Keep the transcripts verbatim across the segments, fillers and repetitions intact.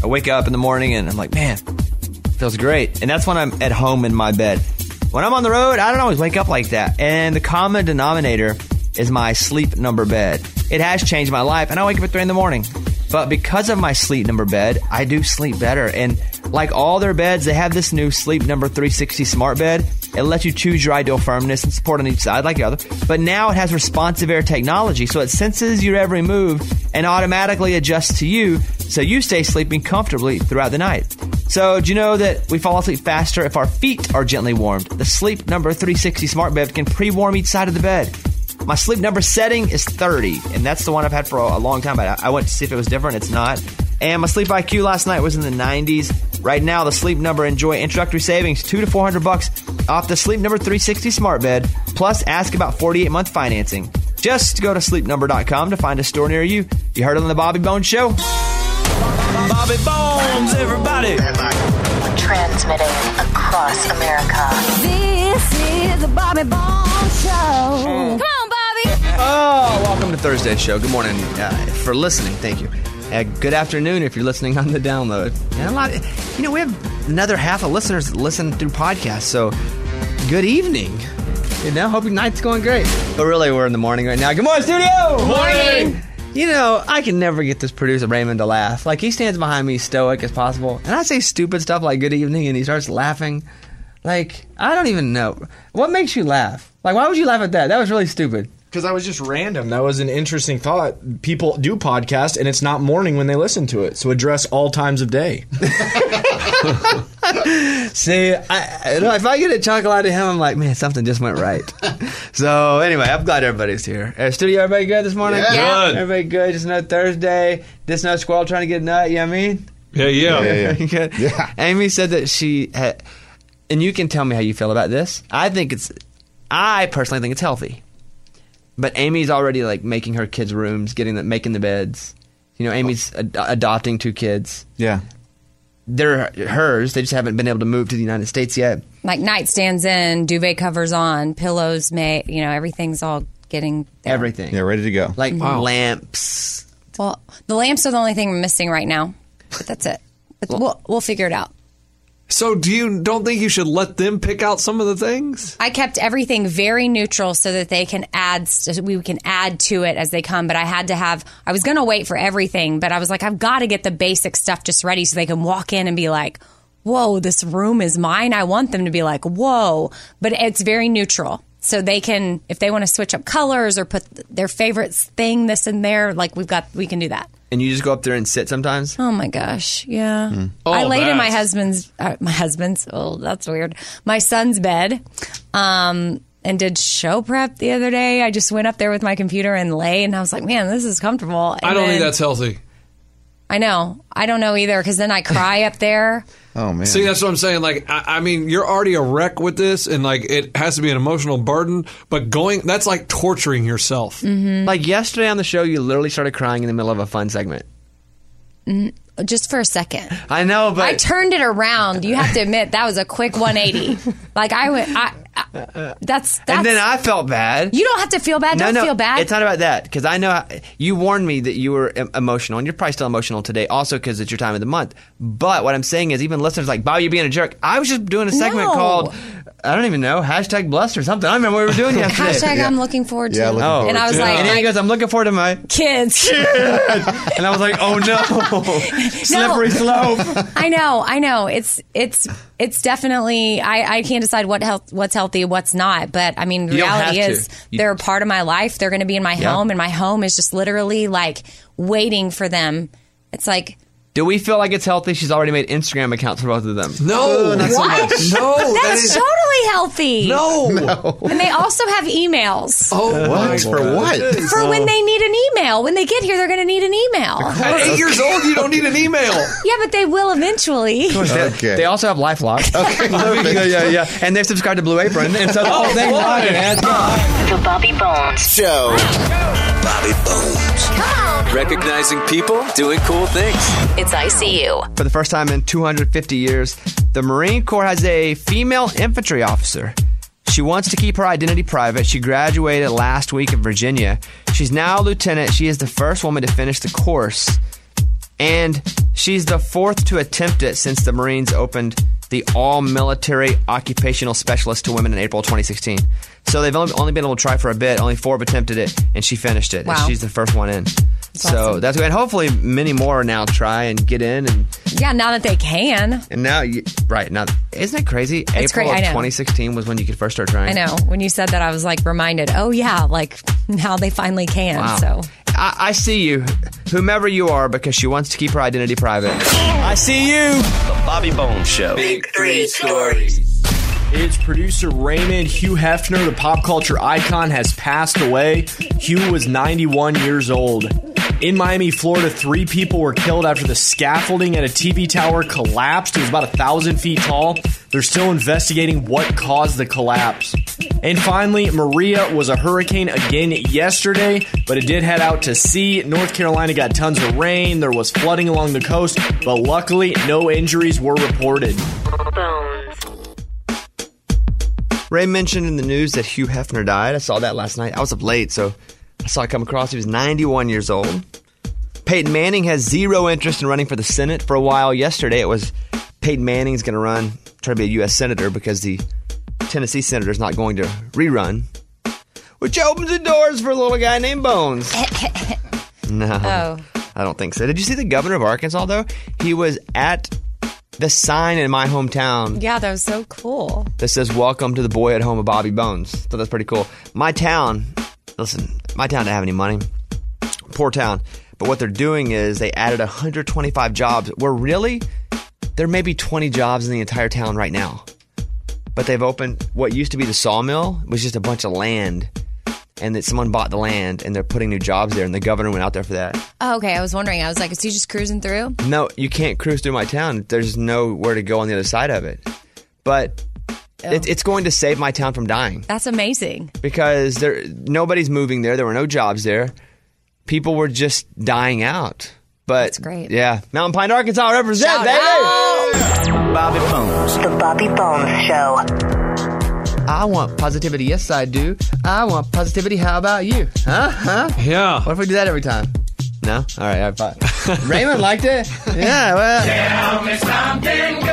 I wake up in the morning and I'm like, man, feels great. And that's when I'm at home in my bed. When I'm on the road, I don't always wake up like that. And the common denominator is my sleep number bed. It has changed my life, and I wake up at three in the morning. But because of my sleep number bed, I do sleep better. And like all their beds, they have this new Sleep Number three sixty smart bed. It lets you choose your ideal firmness and support on each side like the other. But now it has responsive air technology, so it senses your every move and automatically adjusts to you, so you stay sleeping comfortably throughout the night. So, do you know that we fall asleep faster if our feet are gently warmed? The Sleep Number three sixty smart bed can pre-warm each side of the bed. My sleep number setting is thirty, and that's the one I've had for a, a long time. But I, I went to see if it was different. It's not. And my sleep I Q last night was in the nineties. Right now, the Sleep Number enjoy introductory savings, two to four hundred bucks off the Sleep Number three sixty smart bed. Plus, ask about forty-eight month financing. Just go to sleep number dot com to find a store near you. You heard it on the Bobby Bones Show. Bobby Bones, everybody. Transmitting across America. This is the Bobby Bones Show. Come on, Bobby. Oh, welcome to Thursday's show. Good morning uh, for listening. Thank you. Uh, good afternoon if you're listening on the download. And a lot, of, you know, we have another half of listeners that listen through podcasts. So, good evening. You know, hope your night's going great. But really, we're in the morning right now. Good morning, studio. Good morning. You know, I can never get this producer Raymond to laugh. Like, he stands behind me stoic as possible, and I say stupid stuff like "good evening," and he starts laughing. Like, I don't even know. What makes you laugh? Like, why would you laugh at that? That was really stupid. Because I was just random. That was an interesting thought. People do podcast, and it's not morning when they listen to it. So address all times of day. See, I, if I get a chuckle out of him, I'm like, man, something just went right. So anyway, I'm glad everybody's here. Uh, studio, everybody good this morning? Yeah. Good. Everybody good? Just another Thursday. Just another squirrel trying to get a nut, you know what I mean? Yeah, yeah. Yeah, yeah. Good. Yeah. Amy said that she had, and you can tell me how you feel about this. I think it's, I personally think it's healthy. But Amy's already like making her kids' rooms, getting the, making the beds. You know, Amy's ad- adopting two kids. Yeah. They're hers. They just haven't been able to move to the United States yet. Like nightstands in, duvet covers on, pillows made, you know, everything's all getting there. Everything. Yeah, ready to go. Like Wow. lamps. Well, the lamps are the only thing we're missing right now. But that's it. But we'll, we'll figure it out. So do you don't think you should let them pick out some of the things? I kept everything very neutral so that they can add, so we can add to it as they come. But I had to have, I was going to wait for everything, but I was like, I've got to get the basic stuff just ready so they can walk in and be like, whoa, this room is mine. I want them to be like, whoa. But it's very neutral. So they can, if they want to switch up colors or put their favorite thing, this and there, like we've got, we can do that. And you just go up there and sit sometimes? Oh my gosh, yeah. Mm. I Oh, laid in my that's- husband's, uh, my husband's, oh, that's weird. My son's bed, um, and did show prep the other day. I just went up there with my computer and lay, and I was like, man, this is comfortable. And I don't think then- that's healthy. I know. I don't know either, because then I cry up there. Oh, man. See, that's what I'm saying. Like, I, I mean, you're already a wreck with this, and like, it has to be an emotional burden. But going, that's like torturing yourself. Mm-hmm. Like yesterday on the show, you literally started crying in the middle of a fun segment. Just for a second. I know, but I turned it around. You have to admit, that was a quick one eighty. Like, I went, I, I, that's, that's. and then I felt bad. You don't have to feel bad. no, Don't no, feel bad. it's not about that, because I know how, you warned me that you were em- emotional, and you're probably still emotional today, also because it's your time of the month. But what I'm saying is, even listeners like, Bob, you're being a jerk. I was just doing a segment No. called, I don't even know, hashtag blessed or something. I don't remember what we were doing yesterday. Hashtag I'm looking forward to. Yeah, looking Oh, and I was yeah. like, and then he my goes, I'm looking forward to my kids. and I was like, oh no, slippery slope. I know, I know. It's it's it's definitely. I, I can't decide what health, what's healthy, what's not. But I mean, You don't reality have to. is You- they're a part of my life. They're going to be in my Yeah. home, and my home is just literally like waiting for them. It's like, Do we feel like it's healthy? She's already made Instagram accounts for both of them. No, not so What? much. No, that that's is totally healthy. no. And they also have emails. Oh, my For God. what? For when they need an email. When they get here, they're going to need an email. At eight years old, you don't need an email. Yeah, but they will eventually. They, Okay. they also have LifeLock. Okay, yeah, yeah, yeah. And they've subscribed to Blue Apron, and so the whole thing's rocking, man. The Bobby Bones Show. Bobby Bones. Come on. Recognizing people doing cool things. It's I C U. For the first time in two hundred fifty years, the Marine Corps has a female infantry officer. She wants to keep her identity private. She graduated last week in Virginia. She's now a lieutenant. She is the first woman to finish the course. And she's the fourth to attempt it since the Marines opened the all-military occupational specialist to women in April twenty sixteen. So they've only, only been able to try for a bit. Only four have attempted it, and she finished it. Wow. And she's the first one in. That's so awesome. that's good. And hopefully many more now try and get in. And Yeah, now that they can. and now, you, right, now, isn't it crazy? It's April great, I of know. twenty sixteen was when you could first start trying. I know. When you said that, I was like reminded, oh, yeah, like now they finally can. Wow. So I, I see you, whomever you are, because she wants to keep her identity private. I see you. The Bobby Bones Show. Big three stories. It's producer Raymond. Hugh Hefner, the pop culture icon, has passed away. Hugh was ninety-one years old. In Miami, Florida, three people were killed after the scaffolding at a T V tower collapsed. It was about a thousand feet tall. They're still investigating what caused the collapse. And finally, Maria was a hurricane again yesterday, but it did head out to sea. North Carolina got tons of rain. There was flooding along the coast, but luckily, no injuries were reported. Ray mentioned in the news that Hugh Hefner died. I saw that last night. I was up late, so I saw it come across. He was ninety-one years old. Peyton Manning has zero interest in running for the Senate. For a while yesterday, it was Peyton Manning's going to run, try to be a U S senator because the Tennessee senator's not going to rerun, which opens the doors for a little guy named Bones. No, Oh. I don't think so. Did you see the governor of Arkansas, though? He was at the sign in my hometown yeah, that was so cool. that says, welcome to the boy at home of Bobby Bones. So that's pretty cool. My town, listen, my town didn't have any money. Poor town. But what they're doing is they added one hundred twenty-five jobs, where really there may be twenty jobs in the entire town right now. But they've opened what used to be the sawmill, was just a bunch of land. And that someone bought the land and they're putting new jobs there, and the governor went out there for that. Oh, okay, I was wondering. I was like, is he just cruising through? No, you can't cruise through my town. There's nowhere to go on the other side of it. But it, it's going to save my town from dying. That's amazing. Because there, nobody's moving there. There were no jobs there. People were just dying out. But That's great. Yeah, Mountain Pine, Arkansas, represent, Shout baby. out. Bobby Bones. The Bobby Bones Show. I want positivity. Yes, I do. I want positivity. How about you? Huh? Huh? Yeah. What if we do that every time? No? All right. All right fine. Raymond liked it. Yeah. Well. Tell me something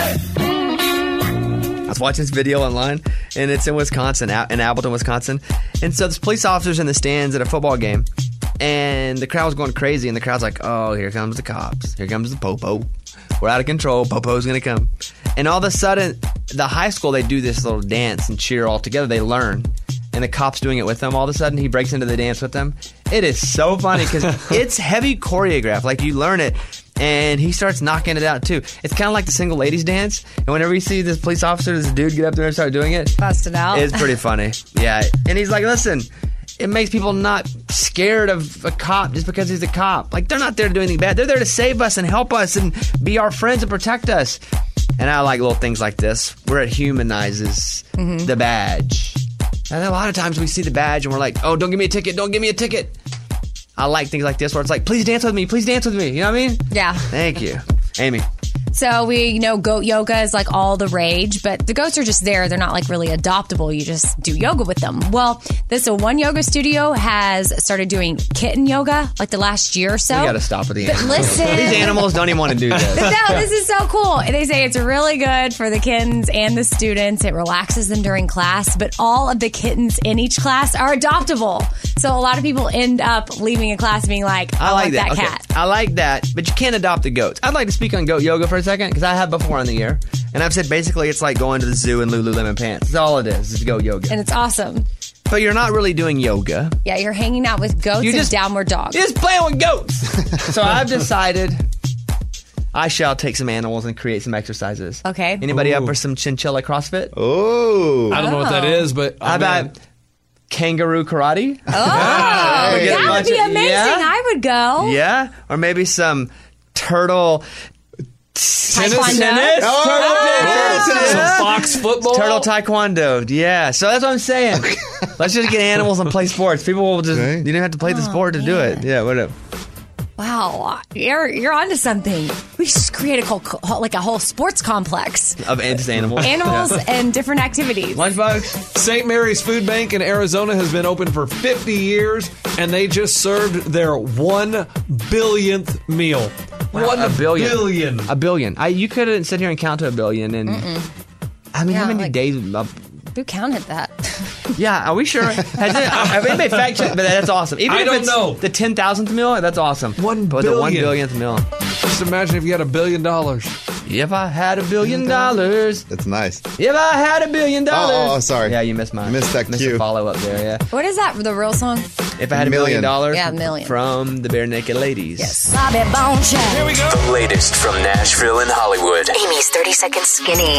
good. I was watching this video online, and it's in Wisconsin, in Appleton, Wisconsin. And so there's police officers in the stands at a football game, and the crowd was going crazy, and the crowd's like, oh, here comes the cops. Here comes the popo. We're out of control. Popo's going to come. And all of a sudden, the high school, they do this little dance and cheer all together. They learn. And the cop's doing it with them. All of a sudden, he breaks into the dance with them. It is so funny because it's heavy choreographed. Like, you learn it, and he starts knocking it out, too. It's kind of like the single ladies dance. And whenever you see this police officer, this dude get up there and start doing it, Bust it out. it's pretty funny. Yeah. And he's like, listen, it makes people not scared of a cop just because he's a cop. Like, they're not there to do anything bad. They're there to save us and help us and be our friends and protect us. And I like little things like this where it humanizes Mm-hmm. the badge. And a lot of times we see the badge and we're like, oh, don't give me a ticket. Don't give me a ticket. I like things like this where it's like, please dance with me. Please dance with me. You know what I mean? Yeah. Thank you. Amy. So we you know goat yoga is like all the rage, but the goats are just there. They're not like really adoptable. You just do yoga with them. Well, this uh, one yoga studio has started doing kitten yoga like the last year or so. We got to stop with the But animals. listen. These animals don't even want to do this. But no, this is so cool. They say it's really good for the kittens and the students. It relaxes them during class, but all of the kittens in each class are adoptable. So a lot of people end up leaving a class being like, I, I like want that. that Okay. cat. I like that, but you can't adopt the goats. I'd like to speak on goat yoga for a second because I have before on the air, and I've said basically it's like going to the zoo in Lululemon pants. That's all it is. It's goat yoga. And it's awesome. But you're not really doing yoga. Yeah, you're hanging out with goats You and just- downward dogs. You're just playing with goats. So I've decided I shall take some animals and create some exercises. Okay. Anybody up Ooh. for some chinchilla CrossFit? Oh. I don't know what that is, but How I'm in. about kangaroo karate? Oh, We get a that would bunch be of- amazing. yeah? I would go. Yeah, or maybe some turtle Taekwondo. tennis. Oh, Turtle tennis. Some Yeah. fox football. Turtle taekwondo, yeah. So that's what I'm saying. Let's just get animals and play sports. People will just, Right. you don't have to play the sport to do it. Yeah, whatever. Wow, you're you're onto something. We should just create a whole, like a whole sports complex, Of just animals. animals Yeah. and different activities. Lunchbox? Saint Mary's Food Bank in Arizona has been open for fifty years, and they just served their one billionth meal. One a billion. billion. A billion. I, you couldn't sit here and count to a billion. And I mean, Yeah, how many like- days? Uh, Who counted that? yeah, are we sure? Has it, have anybody fact checked? But that's awesome. Even I if don't it's know. the ten thousandth mil, that's awesome. One but the one billion. billionth mil. Just imagine if you had a billion dollars. If I had a billion dollars. That's nice. If I had a billion dollars. Oh, oh, sorry. Yeah, you missed mine. Missed that Missed cue. a follow up there. Yeah. What is that? The real song? If I had a Million. million dollars. Yeah, a million. From the Bare Naked Ladies. Yes. Bobby Bone Show. Here we go. The latest from Nashville and Hollywood. Amy's thirty second skinny.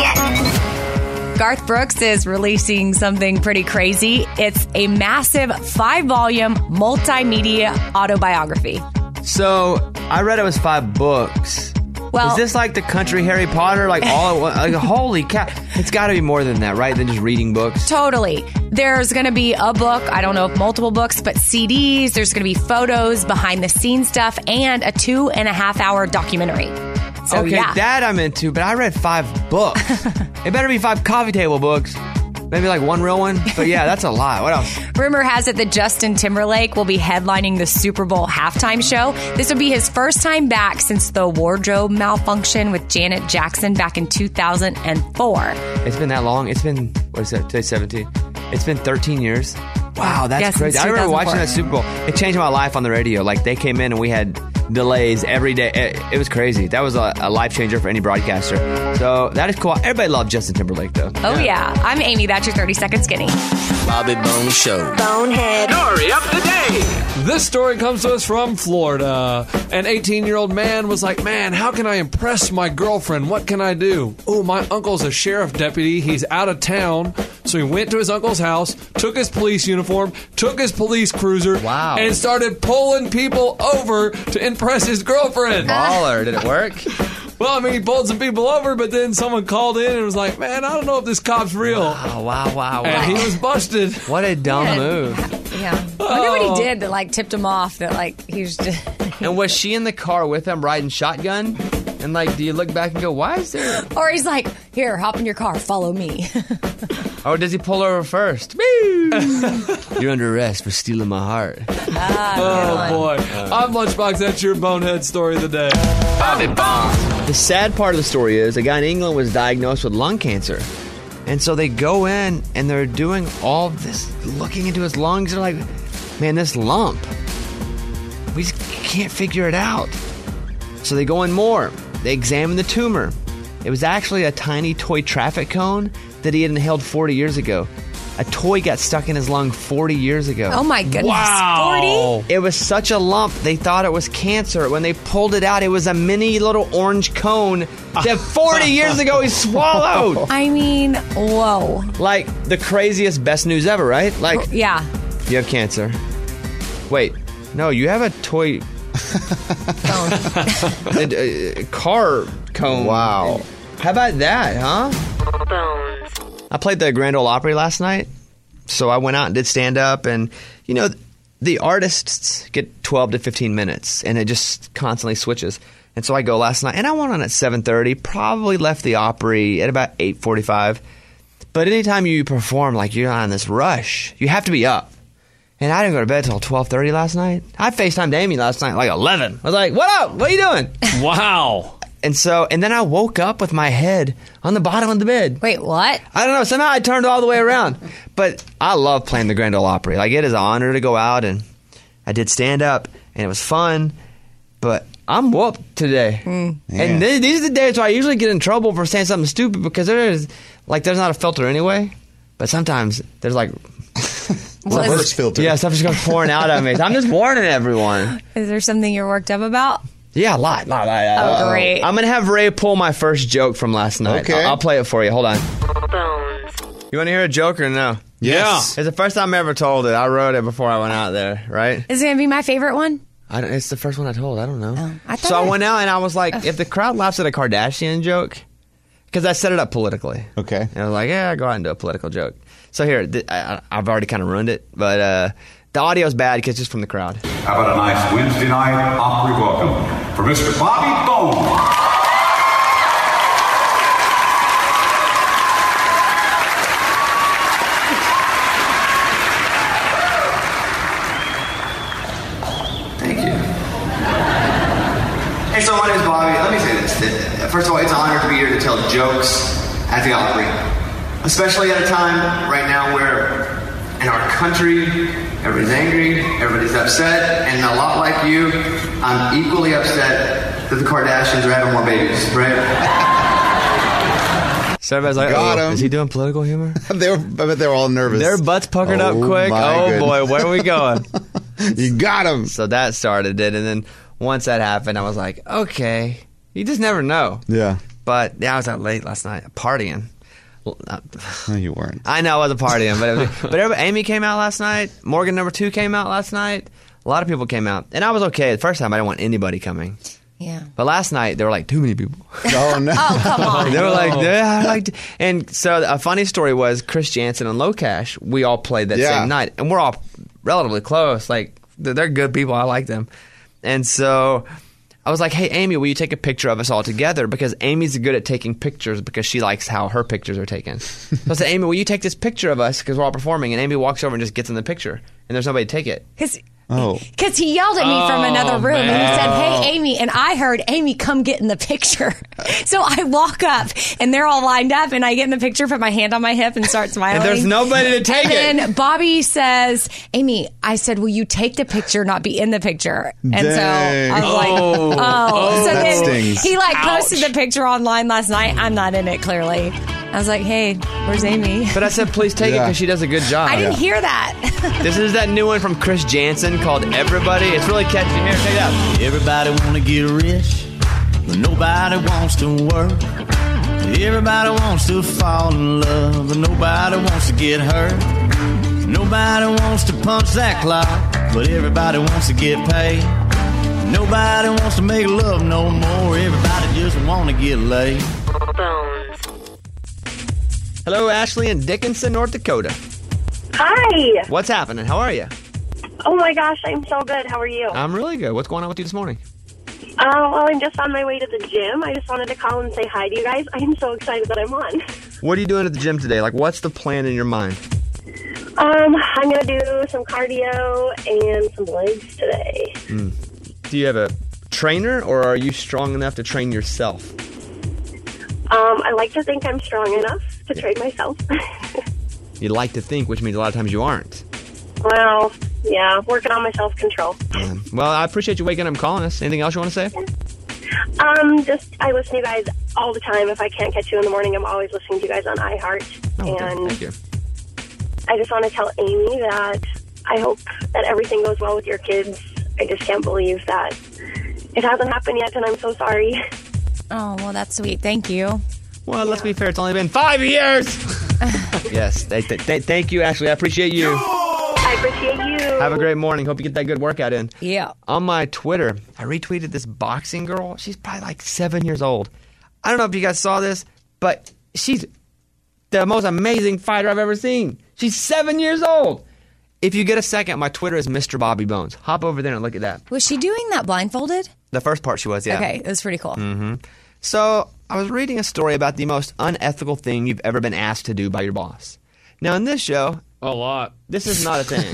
Garth Brooks is releasing something pretty crazy. It's a massive five-volume multimedia autobiography. So I read it was five books. Well, Is this like the country Harry Potter? Like all at one? Like, holy cow. It's got to be more than that, right? Than just reading books. totally. There's going to be a book. I don't know if multiple books, but C Ds. There's going to be photos, behind-the-scenes stuff, and a two-and-a-half-hour documentary. So, okay, yeah. that I'm into, but I read five books. It better be five coffee table books. Maybe like one real one. But yeah, that's a lot. What else? Rumor has it that Justin Timberlake will be headlining the Super Bowl halftime show. This will be his first time back since the wardrobe malfunction with Janet Jackson back in two thousand four. It's been that long. It's been, what is that, today's seventeen. It's been thirteen years. Wow, that's Yeah, since crazy. I remember watching two that thousand four. Super Bowl. It changed my life on the radio. Like, they came in and we had delays every day. It, it was crazy. That was a, a life changer for any broadcaster. So that is cool. Everybody loved Justin Timberlake, though. Oh, yeah. I'm Amy. That's your thirty second skinny. Bobby Bone Show. Bonehead. Story of the day. This story comes to us from Florida. An eighteen-year-old man was like, man, how can I impress my girlfriend? What can I do? Oh, my uncle's a sheriff deputy. He's out of town. So he went to his uncle's house, took his police uniform, took his police cruiser, Wow. and started pulling people over to impress his girlfriend. Baller. Did it work? Well, I mean, he pulled some people over, but then someone called in and was like, man, I don't know if this cop's real. Oh, wow, wow, wow. And he was busted. What a dumb Yeah. move. Yeah. I wonder what he did that, like, tipped him off that, like, he was just. And was she in the car with him riding shotgun? And, like, do you look back and go, why is there... Or he's like, here, hop in your car, follow me. Or does he pull over first? You're under arrest for stealing my heart. Oh, boy. I'm Lunchbox. That's your bonehead story of the day. Bobby Bone. The sad part of the story is a guy in England was diagnosed with lung cancer. And so they go in and they're doing all this, looking into his lungs. They're like, man, this lump, we just can't figure it out. So they go in more. They examine the tumor. It was actually a tiny toy traffic cone that he had inhaled forty years ago. A toy got stuck in his lung forty years ago. Oh, my goodness. Wow. forty? It was such a lump, they thought it was cancer. When they pulled it out, it was a mini little orange cone that forty years ago he swallowed. I mean, whoa. Like, the craziest, best news ever, right? Like, Yeah. you have cancer. Wait, no, you have a toy Don't. a, a car cone. Wow. How about that, huh? Bones. I played the Grand Ole Opry last night, so I went out and did stand up, and you know, the artists get twelve to fifteen minutes, and it just constantly switches. And so I go last night, and I went on at seven thirty. Probably left the Opry at about eight forty-five. But anytime you perform, like you're on this rush, you have to be up. And I didn't go to bed till twelve thirty last night. I FaceTimed Amy last night like eleven. I was like, "What up? What are you doing?" Wow. And so, and then I woke up with my head on the bottom of the bed. Wait, what? I don't know. Somehow I turned all the way around. But I love playing the Grand Ole Opry. Like, it is an honor to go out, and I did stand up, and it was fun. But I'm whooped today. And th- these are the days where I usually get in trouble for saying something stupid because there is, like, there's not a filter anyway. But sometimes there's, like, Was- Reverse filter. yeah, stuff just goes pouring out of me. So I'm just warning everyone. Is there something you're worked up about? Yeah, a lot. lot, lot, Oh, lot. great. I'm going to have Ray pull my first joke from last night. Okay. I'll, I'll play it for you. Hold on. Bones. You want to hear a joke or no? Yes. It's the first time I ever told it. I wrote it before I went out there, right? Is it going to be my favorite one? I don't, it's the first one I told. I don't know. Oh, I thought so I I- went out and I was like, if the crowd laughs at a Kardashian joke, because I set it up politically. Okay. And I was like, yeah, I'll go out and do a political joke. So here, th- I, I've already kind of ruined it, but uh, the audio's bad because it's just from the crowd. How about a nice Wednesday night Opry welcome for Mister Bobby Bone? Hey, so my name's First of all, it's an honor to be here to tell jokes at the Opry. Especially at a time right now where in our country, everybody's angry, everybody's upset, and a lot like you, I'm equally upset that the Kardashians are having more babies, right? So everybody's like, Got oh, him. is he doing political humor? they were, I bet they were all nervous. Their butts puckered Oh, up quick. my Oh, goodness. boy, where are we going? You got him. So that started it. And then once that happened, I was like, okay. You just never know. Yeah. But yeah, I was out late last night partying. Well, not- No, you weren't. I know I wasn't partying, but it was, but everybody, Amy came out last night. Morgan number two came out last night. A lot of people came out, and I was okay. The first time I didn't want anybody coming, Yeah. but last night there were like too many people. Oh, no. Oh, come on. They were like, yeah, I like, and so a funny story was Chris Jansen and Locash. We all played that Yeah. same night, and we're all relatively close. Like they're, they're good people. I like them, and so. I was like, hey, Amy, will you take a picture of us all together? Because Amy's good at taking pictures because she likes how her pictures are taken. So I said, Amy, will you take this picture of us because we're all performing? And Amy walks over and just gets in the picture. And there's nobody to take it. Because Oh. he yelled at me from Oh, another room and he man. said, hey, Amy. And I heard, Amy, come get in the picture. So I walk up and they're all lined up and I get in the picture, put my hand on my hip and start smiling. And there's nobody to take and it. then Bobby says, Amy, I said, will you take the picture, not be in the picture? And Dang. so I was like, Oh. oh. So That then stings. he like posted the picture online last night. I'm not in it, clearly. I was like, hey, where's Amy? But I said, please take it Yeah. because she does a good job. I didn't hear that. This is that new one from Chris Jansen called Everybody. It's really catchy. Here, check it out. Everybody wanna get rich, but nobody wants to work. Everybody wants to fall in love, but nobody wants to get hurt. Nobody wants to punch that clock, but everybody wants to get paid. Nobody wants to make love no more. Everybody just wanna get laid. Bones. Hello, Ashley in Dickinson, North Dakota. Hi. What's happening? How are you? Oh my gosh, I'm so good. How are you? I'm really good. What's going on with you this morning? Uh, well, I'm just on my way to the gym. I just wanted to call and say hi to you guys. I'm so excited that I'm on. What are you doing at the gym today? Like, what's the plan in your mind? Um, I'm going to do some cardio and some legs today. Do you have a trainer, or are you strong enough to train yourself? Um, I like to think I'm strong enough to train myself. You like to think, which means a lot of times you aren't. Well, yeah, working on my self-control. Um, well, I appreciate you waking up and calling us. Anything else you want to say? Um, just, I listen to you guys all the time. If I can't catch you in the morning, I'm always listening to you guys on iHeart. Oh, okay. and Thank you. I just want to tell Amy that I hope that everything goes well with your kids. I just can't believe that it hasn't happened yet, and I'm so sorry. Oh, well, that's sweet. Thank you. Well, let's be fair. It's only been five years. Yes. Th- th- th- thank you, Ashley. I appreciate you. I appreciate you. Have a great morning. Hope you get that good workout in. Yeah. On my Twitter, I retweeted this boxing girl. She's probably like seven years old. I don't know if you guys saw this, but she's the most amazing fighter I've ever seen. She's seven years old. If you get a second, my Twitter is Mister Bobby Bones. Hop over there and look at that. Was she doing that blindfolded? The first part she was, yeah. Okay, it was pretty cool. Mm-hmm. So I was reading a story about the most unethical thing you've ever been asked to do by your boss. Now, in this show, A lot. this is not a thing.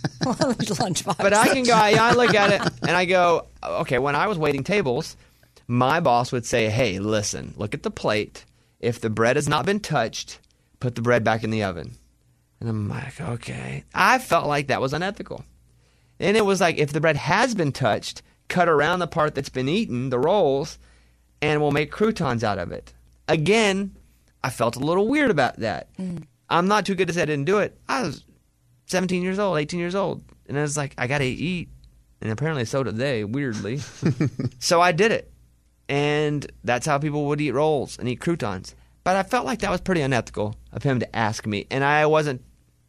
Lunchbox. But I can go, I, I look at it and I go, okay, when I was waiting tables, my boss would say, hey, listen, look at the plate. If the bread has not been touched, put the bread back in the oven. And I'm like, okay. I felt like that was unethical. And it was like, if the bread has been touched, cut around the part that's been eaten, the rolls, and we'll make croutons out of it. Again, I felt a little weird about that. Mm. I'm not too good to say I didn't do it. I was seventeen years old, eighteen years old. And I was like, I got to eat. And apparently so did they, weirdly. So I did it. And that's how people would eat rolls and eat croutons. But I felt like that was pretty unethical of him to ask me. And I wasn't,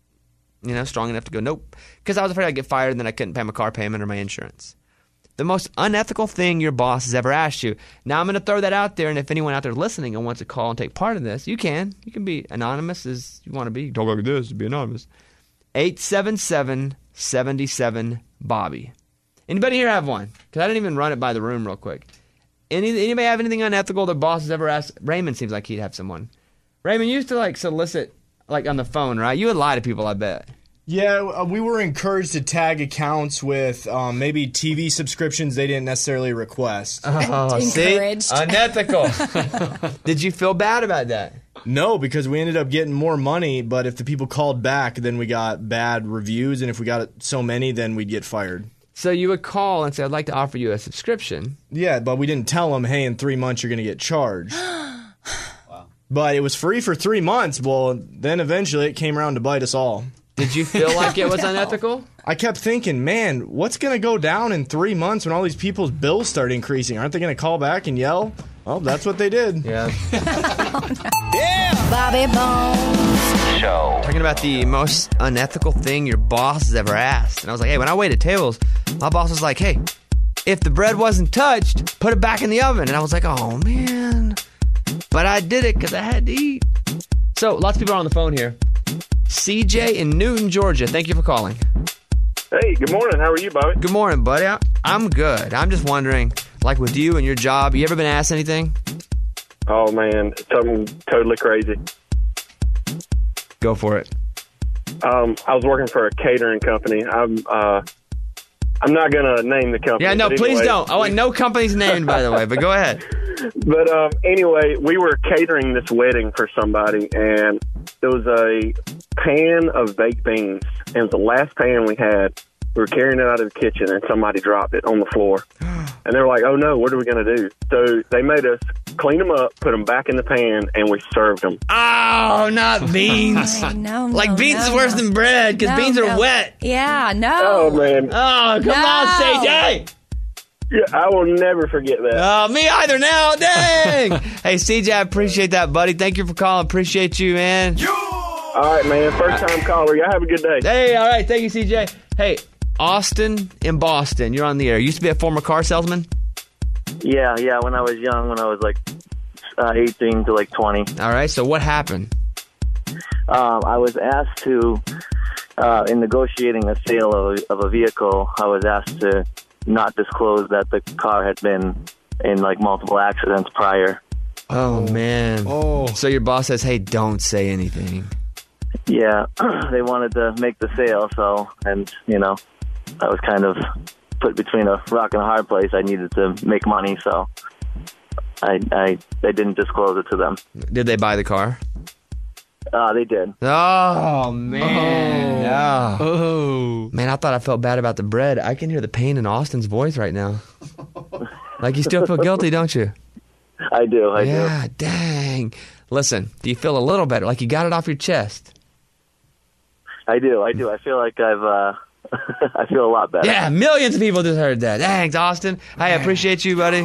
you know, strong enough to go, nope. Because I was afraid I'd get fired and then I couldn't pay my car payment or my insurance. The most unethical thing your boss has ever asked you. Now I'm going to throw that out there, and if anyone out there listening and wants to call and take part in this, you can. You can be anonymous as you want to be. You can talk like this, be anonymous. eight seven seven, seven seven, Bobby. Anybody here have one? Because I didn't even run it by the room real quick. Any Anybody have anything unethical the boss has ever asked? Raymond seems like he'd have someone. Raymond, you used to like solicit like on the phone, right? You would lie to people, I bet. Yeah, uh, we were encouraged to tag accounts with um, maybe T V subscriptions they didn't necessarily request. Oh, see? Unethical. Did you feel bad about that? No, because we ended up getting more money, but if the people called back, then we got bad reviews, and if we got so many, then we'd get fired. So you would call and say, I'd like to offer you a subscription. Yeah, but we didn't tell them, hey, in three months you're going to get charged. Wow. But it was free for three months. Well, then eventually it came around to bite us all. Did you feel like it was unethical? I kept thinking, man, what's going to go down in three months when all these people's bills start increasing? Aren't they going to call back and yell? Well, that's what they did. Yeah. Yeah. Bobby Bones Show. Talking about the most unethical thing your boss has ever asked. And I was like, hey, when I waited tables, my boss was like, hey, if the bread wasn't touched, put it back in the oven. And I was like, oh, man. But I did it because I had to eat. So, lots of people are on the phone here. C J in Newton, Georgia. Thank you for calling. Hey, good morning. How are you, Bobby? Good morning, buddy. I- I'm good. I'm just wondering, like with you and your job, you ever been asked anything? Oh, man. Something totally crazy. Go for it. Um, I was working for a catering company. I'm uh, I'm not going to name the company. Yeah, no, but please anyway. don't. I want no company's named, by the way, but go ahead. But um, anyway, we were catering this wedding for somebody, and there was a pan of baked beans. And it was the last pan we had. We were carrying it out of the kitchen, and somebody dropped it on the floor. And they were like, oh, no, what are we going to do? So they made us clean them up, put them back in the pan, and we served them. Oh, not beans. no, no, like beans no, is worse no. than bread because No, beans are no. wet. Yeah, no. Oh, man. Oh, come No. on, C J. Yeah, I will never forget that. Oh, me either now. Dang. Hey, C J, I appreciate that, buddy. Thank you for calling. Appreciate you, man. All right, man. First time caller. Y'all have a good day. Hey, all right. Thank you, C J. Hey, Austin in Boston. You're on the air. You used to be a former car salesman? Yeah, yeah. When I was young, when I was like uh, eighteen to like twenty. All right. So what happened? Um, I was asked to, uh, in negotiating a sale of a, of a vehicle, I was asked to not disclose that the car had been in like multiple accidents prior. Oh, man. Oh. So your boss says, hey, don't say anything. Yeah, they wanted to make the sale, so, and, you know, I was kind of put between a rock and a hard place. I needed to make money, so I, I, I didn't disclose it to them. Did they buy the car? Uh, they did. Oh, man. Oh. Oh. Oh. Man, I thought I felt bad about the bread. I can hear the pain in Austin's voice right now. Like you still feel guilty, don't you? I do, I yeah, do. dang. Listen, do you feel a little better? Like you got it off your chest? I do, I do. I feel like I've, uh, I feel a lot better. Yeah, millions of people just heard that. Thanks, Austin. I appreciate you, buddy. Dang.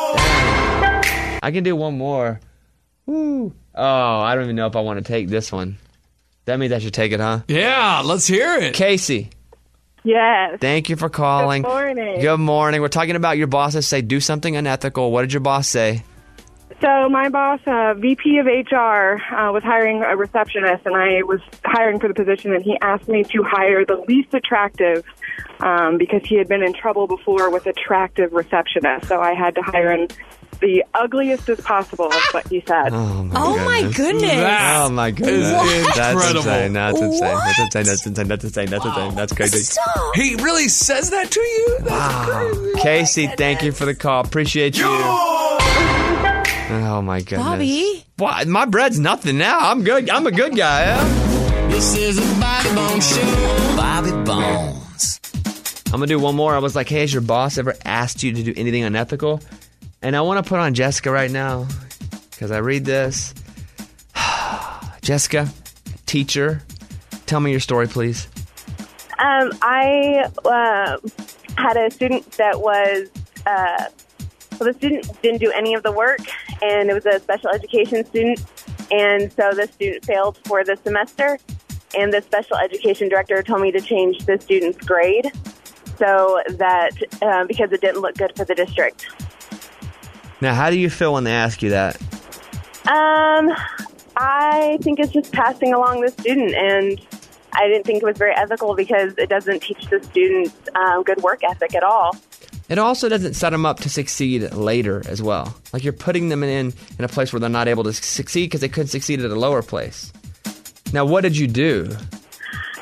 I can do one more. Woo. Oh, I don't even know if I want to take this one. That means I should take it, huh? Yeah, let's hear it. Casey, Yes. thank you for calling. Good morning. Good morning. We're talking about your bosses say do something unethical. What did your boss say? So my boss, uh, V P of H R, uh, was hiring a receptionist, and I was hiring for the position, and he asked me to hire the least attractive um, because he had been in trouble before with attractive receptionists. So I had to hire in the ugliest as possible, is what he said. Oh, my Oh, my goodness. That Oh, my goodness. is That's incredible. insane. That's insane. What? That's insane. That's insane. That's insane. That's insane. That's crazy. Stop. He really says that to you? That's Wow. crazy. Casey, thank you for the call. Appreciate you. Oh, my goodness. Bobby? What? My bread's nothing now. I'm good. I'm a good guy. Yeah? This is a Bobby Bones Show. Bobby Bones. I'm going to do one more. I was like, hey, has your boss ever asked you to do anything unethical? And I want to put on Jessica right now because I read this. Jessica, teacher, tell me your story, please. Um, I uh, had a student that was, uh, well, the student didn't do any of the work, and it was a special education student, and so the student failed for the semester, and the special education director told me to change the student's grade so that, uh, because it didn't look good for the district. Now, how do you feel when they ask you that? Um, I think it's just passing along the student, and I didn't think it was very ethical because it doesn't teach the students um, good work ethic at all. It also doesn't set them up to succeed later as well. Like you're putting them in in a place where they're not able to succeed because they could succeed at a lower place. Now, what did you do?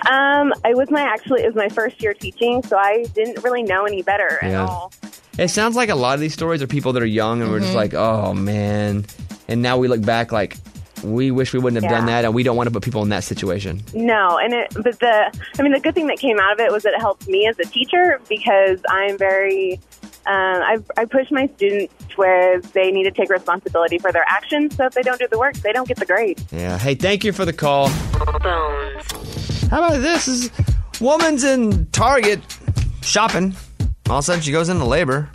Um, it was my actually it was my first year teaching, so I didn't really know any better at Yeah. all. It sounds like a lot of these stories are people that are young and we're just Mhm. like, oh man. And now we look back like, we wish we wouldn't have done Yeah. that, and we don't want to put people in that situation. No, and it, but the, I mean, the good thing that came out of it was that it helped me as a teacher because I'm very, um, I, I push my students where they need to take responsibility for their actions. So if they don't do the work, they don't get the grade. Yeah. Hey, thank you for the call. How about this? This is woman's in Target shopping. All of a sudden, she goes into labor.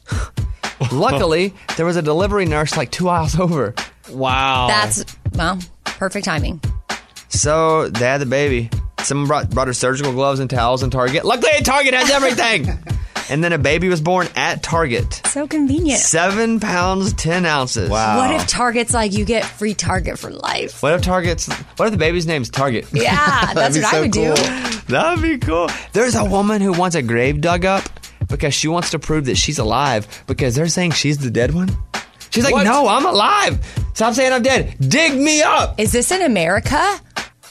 Luckily, there was a delivery nurse like two aisles over. Wow. That's, well, perfect timing. So they had the baby. Someone brought, brought her surgical gloves and towels in Target. Luckily, Target has everything. And then a baby was born at Target. So convenient. Seven pounds, ten ounces. Wow. What if Target's like, you get free Target for life? What if Target's? What if the baby's name's Target? Yeah, that's what I would do. That'd be cool. There's a woman who wants a grave dug up because she wants to prove that she's alive because they're saying she's the dead one. She's like, What? no, I'm alive. Stop saying I'm dead. Dig me up. Is this in America?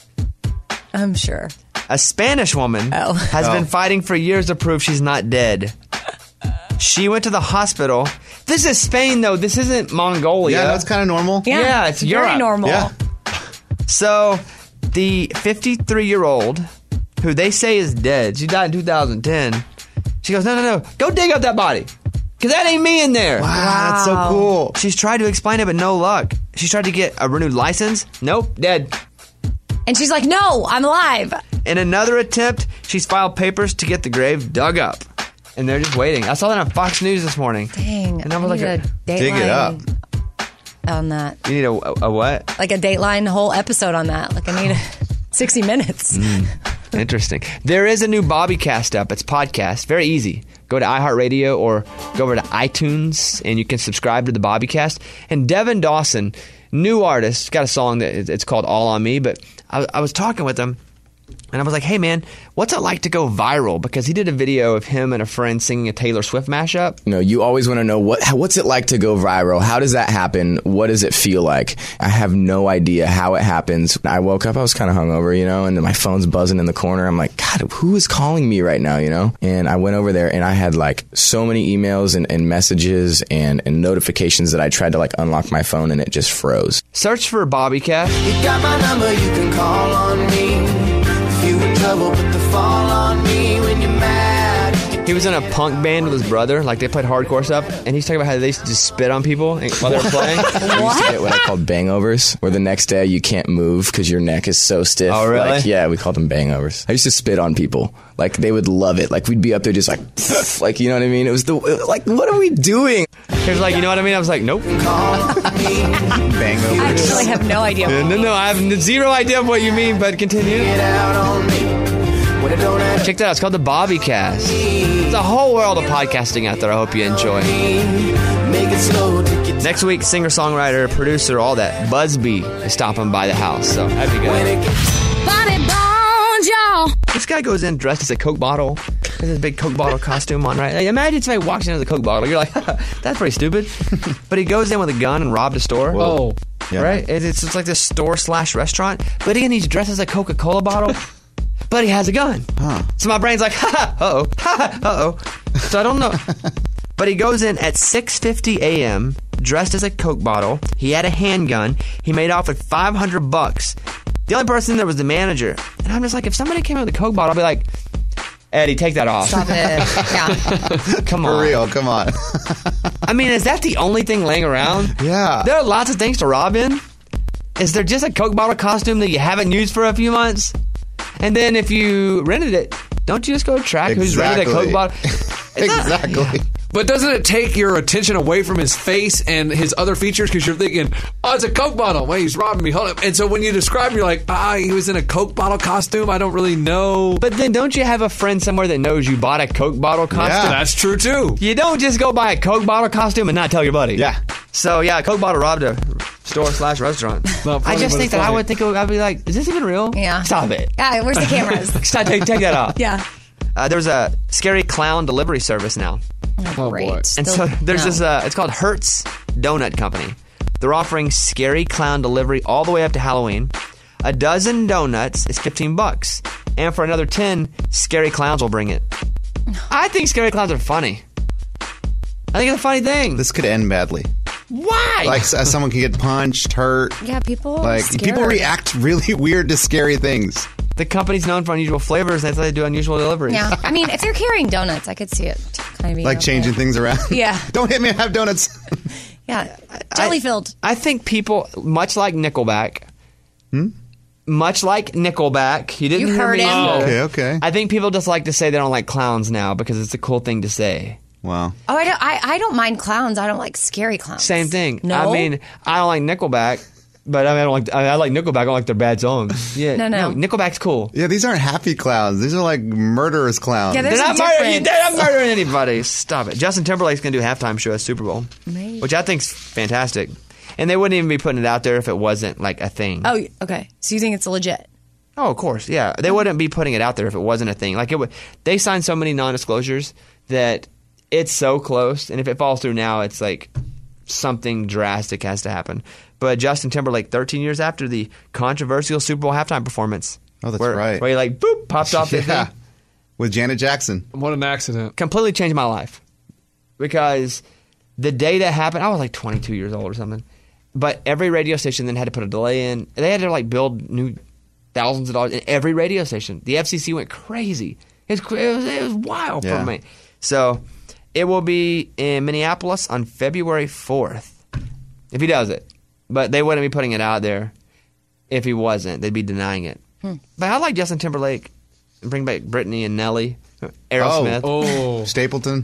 I'm sure. A Spanish woman Oh. has Oh. been fighting for years to prove she's not dead. She went to the hospital. This is Spain, though. This isn't Mongolia. Yeah, that's kind of normal. Yeah, it's very Europe. normal. Yeah. So, the fifty-three-year-old, who they say is dead, she died in two thousand ten. She goes, no, no, no. Go dig up that body. Because that ain't me in there. Wow, that's so Wow. cool. She's tried to explain it, but no luck. She's tried to get a renewed license. Nope, dead. And she's like, no, I'm alive. In another attempt, she's filed papers to get the grave dug up. And they're just waiting. I saw that on Fox News this morning. Dang. And I was like, need a dig it up. Dateline on that. You need a, a, a what? Like a Dateline whole episode on that. Like I need a sixty minutes. Interesting. There is a new Bobbycast up. It's podcast. Very easy. Go to iHeartRadio or go over to iTunes and you can subscribe to the Bobbycast. And Devin Dawson, new artist, got a song that is- it's called All On Me. But I, I was talking with him and I was like, hey man, what's it like to go viral? Because he did a video of him and a friend singing a Taylor Swift mashup. You know, you always want to know what how- what's it like to go viral? How does that happen? What does it feel like? I have no idea how it happens. I woke up, I was kind of hungover, you know, and then my phone's buzzing in the corner. I'm like, God, who is calling me right now, you know? And I went over there and I had like so many emails and, and messages and, and notifications that I tried to like unlock my phone and it just froze. Search for Bobbycast. You got my number, you can call on me. If you in trouble, put the fall on me when you're mad. He was in a punk band with his brother, like they played hardcore stuff, and he's talking about how they used to just spit on people while they were playing. I used to get what I called bangovers, where the next day you can't move because your neck is so stiff. Oh, really? Like, yeah, we called them bangovers. I used to spit on people. Like, they would love it. Like, we'd be up there just like, like, you know what I mean? It was the, like, what are we doing? He was like, you know what I mean? I was like, nope. I actually have no idea. No, no, no, I have zero idea of what you mean, but continue. Check that out. It's called the Bobbycast. There's a whole world of podcasting out there. I hope you enjoy. Next week, singer-songwriter, producer, all that, Busby is stopping by the house. So that'd be good. Body bones, y'all. This guy goes in dressed as a Coke bottle. Has his big Coke bottle costume on, right? Like, imagine somebody walks in as a Coke bottle. You're like, that's pretty stupid. But he goes in with a gun and robbed a store. Whoa. Yeah. Right? It's, it's like this store slash restaurant. But again, he's dressed as a Coca-Cola bottle. But he has a gun. Huh. So my brain's like, ha ha, uh-oh, ha ha, uh-oh. So I don't know. But he goes in at six fifty a.m., dressed as a Coke bottle. He had a handgun. He made off with five hundred bucks. The only person in there was the manager. And I'm just like, if somebody came out with a Coke bottle, I'd be like, Eddie, take that off. Stop it. Yeah. Come on. For real, come on. I mean, is that the only thing laying around? Yeah. There are lots of things to rob in. Is there just a Coke bottle costume that you haven't used for a few months? And then if you rented it, don't you just go track who's rented a Coke Exactly. bottle? It's not- Exactly. But doesn't it take your attention away from his face and his other features because you're thinking, oh, it's a Coke bottle. Wait, he's robbing me. Hold up. And so when you describe, you're like, ah, he was in a Coke bottle costume. I don't really know. But then don't you have a friend somewhere that knows you bought a Coke bottle costume? Yeah. That's true, too. You don't just go buy a Coke bottle costume and not tell your buddy. Yeah. So, yeah, a Coke bottle robbed a store slash restaurant. Not funny, I just but think it's that I funny. would think, it would, I'd be like, is this even real? Yeah. Stop it. Yeah, where's the cameras? Stop, take, take that off. Yeah. Uh, there's a scary clown delivery service now. Oh, Great. boy. And Still- so there's no. this, uh, it's called Hertz Donut Company. They're offering scary clown delivery all the way up to Halloween. A dozen donuts is fifteen bucks. And for another ten, scary clowns will bring it. I think scary clowns are funny. I think it's a funny thing. This could end badly. Why? Like s- someone can get punched, hurt. Yeah, people Like scared. people react really weird to scary things. The company's known for unusual flavors. That's why they do unusual deliveries. Yeah, I mean, if they're carrying donuts, I could see it kind of being Like okay. changing things around. Yeah. Don't hit me. I have donuts. Yeah, jelly filled. I think people, much like Nickelback, much like Nickelback, you didn't You hear heard me. him. either. Okay, okay. I think people just like to say they don't like clowns now because it's a cool thing to say. Wow. Oh, I don't. I, I don't mind clowns. I don't like scary clowns. Same thing. No? I mean, I don't like Nickelback, but I mean, I don't like. I, I like Nickelback. I don't like their bad songs. Yeah, No, no. Nickelback's cool. Yeah, these aren't happy clowns. These are like murderous clowns. Yeah, there's They're a not, murder- difference. they're not murdering anybody. Stop it. Justin Timberlake's gonna do a halftime show at Super Bowl, Maybe. which I think's fantastic. And they wouldn't even be putting it out there if it wasn't like a thing. Oh, okay. So you think it's legit? Oh, of course, yeah. They wouldn't be putting it out there if it wasn't a thing. Like it would. They signed so many non-disclosures that it's so close, and if it falls through now, it's like something drastic has to happen. But Justin Timberlake, thirteen years after the controversial Super Bowl halftime performance, Oh, that's where, right. where he like boop popped off the Yeah. thing, With Janet Jackson. What an accident. completely changed my life because the day that happened, I was like twenty-two years old or something. But every radio station then had to put a delay in. They had to like build new thousands of dollars in every radio station. The F C C went crazy. It was, it was, it was wild Yeah. for me. So it will be in Minneapolis on February fourth if he does it. But they wouldn't be putting it out there if he wasn't. They'd be denying it. Hmm. But I like Justin Timberlake. Bring back Britney and Nelly. Aerosmith. Oh. Stapleton.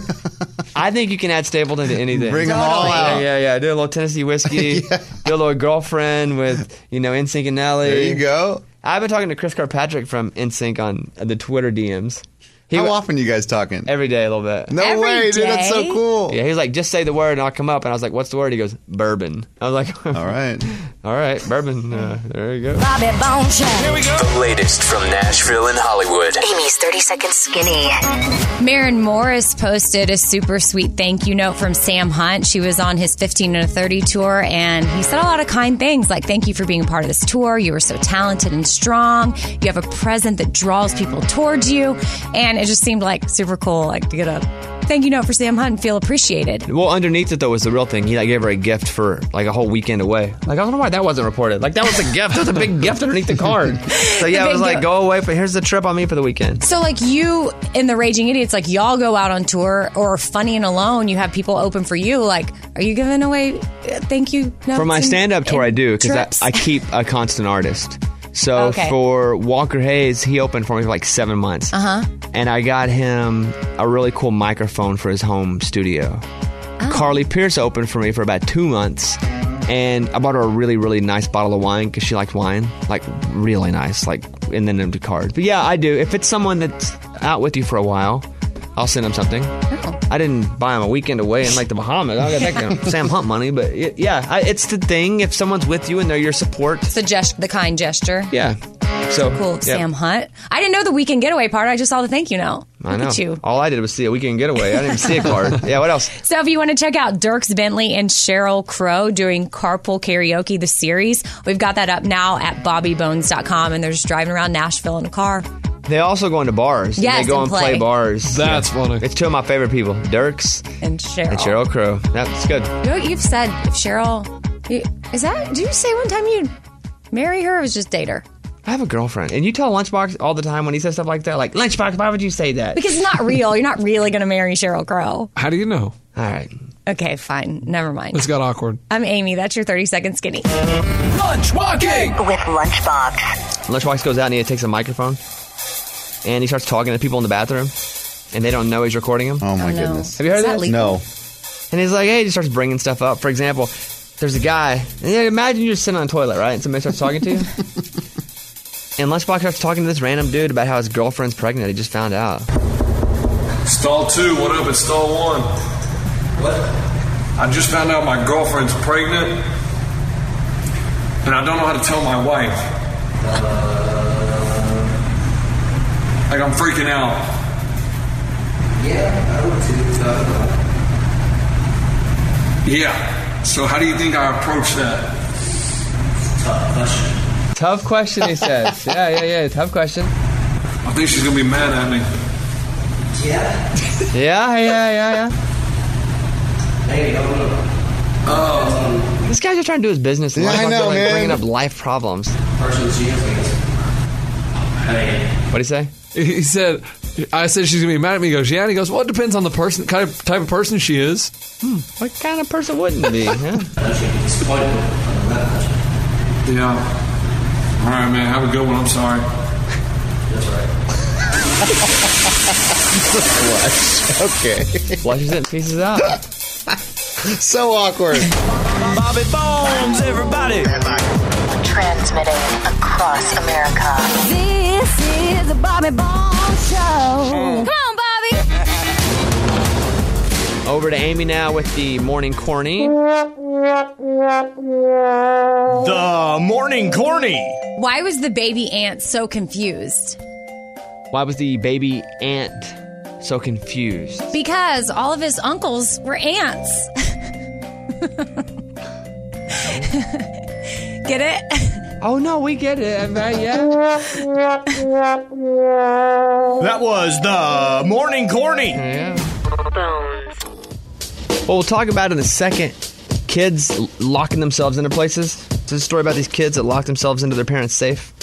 I think you can add Stapleton to anything. Bring 'em all Yeah, out. yeah, yeah. Do a little Tennessee whiskey. Yeah. Do a little girlfriend with, you know, N Sync and Nelly. There you go. I've been talking to Chris Kirkpatrick from N Sync on the Twitter D Ms. He How wa- often you guys talking? Every day a little bit. No Every way, dude. That's so day? cool. Yeah, he was like, just say the word and I'll come up. And I was like, what's the word? He goes, bourbon. I was like, All right. all right, bourbon. Uh, there you go. Bobby Bone Show. Here we go. The latest from Nashville and Hollywood. Amy's thirty Second Skinny. Maren Morris posted a super sweet thank you note from Sam Hunt. She was on his fifteen and thirty tour, and he said a lot of kind things like, thank you for being a part of this tour. You were so talented and strong. You have a present that draws people towards you. And it just seemed like super cool, like to get a thank you note for Sam Hunt and feel appreciated. Well, underneath it, though, was the real thing. He like gave her a gift for like a whole weekend away. Like, I don't know why that wasn't reported. Like, that was a gift. There was a big gift underneath the card. So, yeah, The it was big like, gift. go away, but here's the trip on me for the weekend. So, like, you and the Raging Idiots, like, y'all go out on tour, or Funny and Alone, you have people open for you. Like, are you giving away uh, thank you notes? For my and- stand-up tour, and I do, because trips? I, I keep a constant artist. So Okay. for Walker Hayes, he opened for me for like seven months. Uh-huh. And I got him a really cool microphone for his home studio. Oh. Carly Pierce opened for me for about two months. And I bought her a really, really nice bottle of wine because she liked wine. Like, really nice. Like, and then empty card. But yeah, I do. If it's someone that's out with you for a while, I'll send them something. Oh. I didn't buy him a weekend away in like the Bahamas. I got that kind of Sam Hunt money, but it, yeah, I, it's the thing. If someone's with you and they're your support, It's the, gest- the kind gesture. yeah. So Cool, yep. Sam Hunt. I didn't know the weekend getaway part. I just saw the thank you note. I Look know. at you. All I did was see a weekend getaway. I didn't even see a card. Yeah. What else? So if you want to check out Dierks Bentley and Sheryl Crow doing Carpool Karaoke, the series, we've got that up now at bobby bones dot com, and they're just driving around Nashville in a car. They also go into bars. and Yes, they go and and play, play. bars. That's funny. It's two of my favorite people, Dierks And Cheryl. and Sheryl Crow. That's good. You know what you've said? If Cheryl, you- is that? Did you say one time you'd marry her, or was just date her? I have a girlfriend, and you tell Lunchbox all the time when he says stuff like that. Like, Lunchbox, why would you say that? Because it's not real. You're not really going to marry Cheryl Crow. How do you know? All right. Okay, fine. Never mind. This got awkward. I'm Amy. That's your thirty second skinny. Lunch walking With Lunchbox. Lunchbox goes out and he takes a microphone, and he starts talking to people in the bathroom, and they don't know he's recording them. Oh, my Oh, no. goodness. Have you heard Is of that this? legal? No. And he's like, hey, he just starts bringing stuff up. For example, there's a guy, and yeah, imagine you're just sitting on a toilet, right? And somebody starts talking to you. And Lunchbox starts talking to this random dude about how his girlfriend's pregnant. He just found out. Stall two, what up at stall one? What? I just found out my girlfriend's pregnant, and I don't know how to tell my wife. Like, I'm freaking out. Yeah, I would too. Yeah. So how do you think I approach that? Tough question. Tough question, he says. Yeah, yeah, yeah. Tough question. I think she's gonna be mad at me. Yeah, yeah, yeah, yeah. Hey, no, no. Oh. This guy's just trying to do his business. And Yeah, I like, know, like, man. Bringing up life problems. Person she is. Hey. What'd he say? He said, I said she's gonna be mad at me. He goes, yeah. And he goes, well, it depends on the person, kind of type of person she is. Hmm. What kind of person wouldn't be? Huh? Yeah. All right, man. Have a good one. I'm sorry. That's right. Flush. Okay. Flushes it and pieces out. So awkward. Bobby Bones, everybody. Transmitting across America. This is the Bobby Bones Show. Come on, Bobby. Over to Amy now with the morning corny. The morning corny. Why was the baby ant so confused? Why was the baby ant so confused? Because all of his uncles were ants. Get it? Oh, no, we get it. Yeah. That was the morning corny. Yeah. Well, we'll talk about in a second. Kids locking themselves into places. It's a story about these kids that lock themselves into their parents' safe.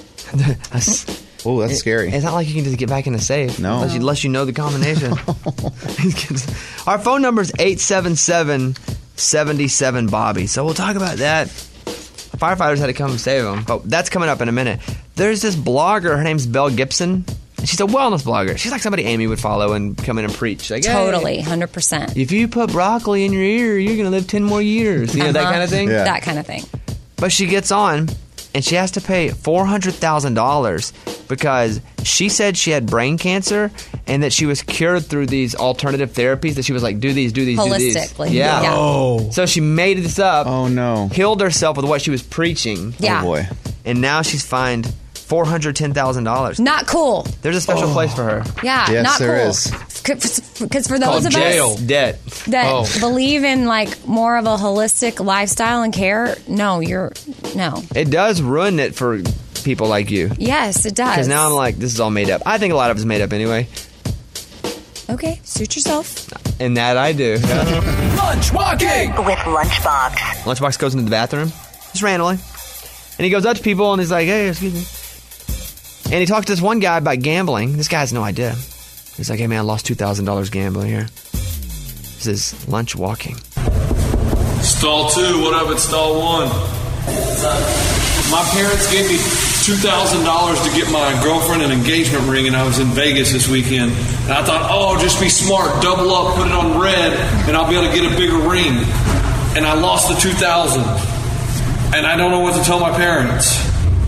Oh, that's scary. It's not like you can just get back in a safe. No. Unless you, unless you know the combination. Our phone number is eight seven seven, seven seven, Bobby. So we'll talk about that. The firefighters had to come and save them. But that's coming up in a minute. There's this blogger. Her name's Belle Gibson. She's a wellness blogger. She's like somebody Amy would follow and come in and preach. Like, Totally, hey, one hundred percent. if you put broccoli in your ear, you're going to live ten more years. You know, that Uh-huh. kind of thing? Yeah. That kind of thing. But she gets on, and she has to pay four hundred thousand dollars because she said she had brain cancer and that she was cured through these alternative therapies that she was like, do these, do these, do these. Holistically. Yeah. Yeah. Oh. So she made this up. Oh, no. Healed herself with what she was preaching. Yeah. Oh, boy. And now she's fined four hundred ten thousand dollars. Not cool. There's a special place for her. Yeah, Yes, not there cool. is. Because for those Called of jail. us Debt. that Oh. believe in like more of a holistic lifestyle and care, no, you're no. It does ruin it for people like you. Yes, it does. Because now I'm like, this is all made up. I think a lot of it's made up anyway. Okay, suit yourself. And that I do. Lunch walking with Lunchbox. Lunchbox goes into the bathroom, just randomly. And he goes up to people and he's like, hey, excuse me. And he talks to this one guy about gambling. This guy has no idea. He's like, hey, man, I lost two thousand dollars gambling here. This is lunch walking. Stall two, what up at stall one? My parents gave me two thousand dollars to get my girlfriend an engagement ring, and I was in Vegas this weekend. And I thought, oh, just be smart, double up, put it on red, and I'll be able to get a bigger ring. And I lost the two thousand dollars. And I don't know what to tell my parents.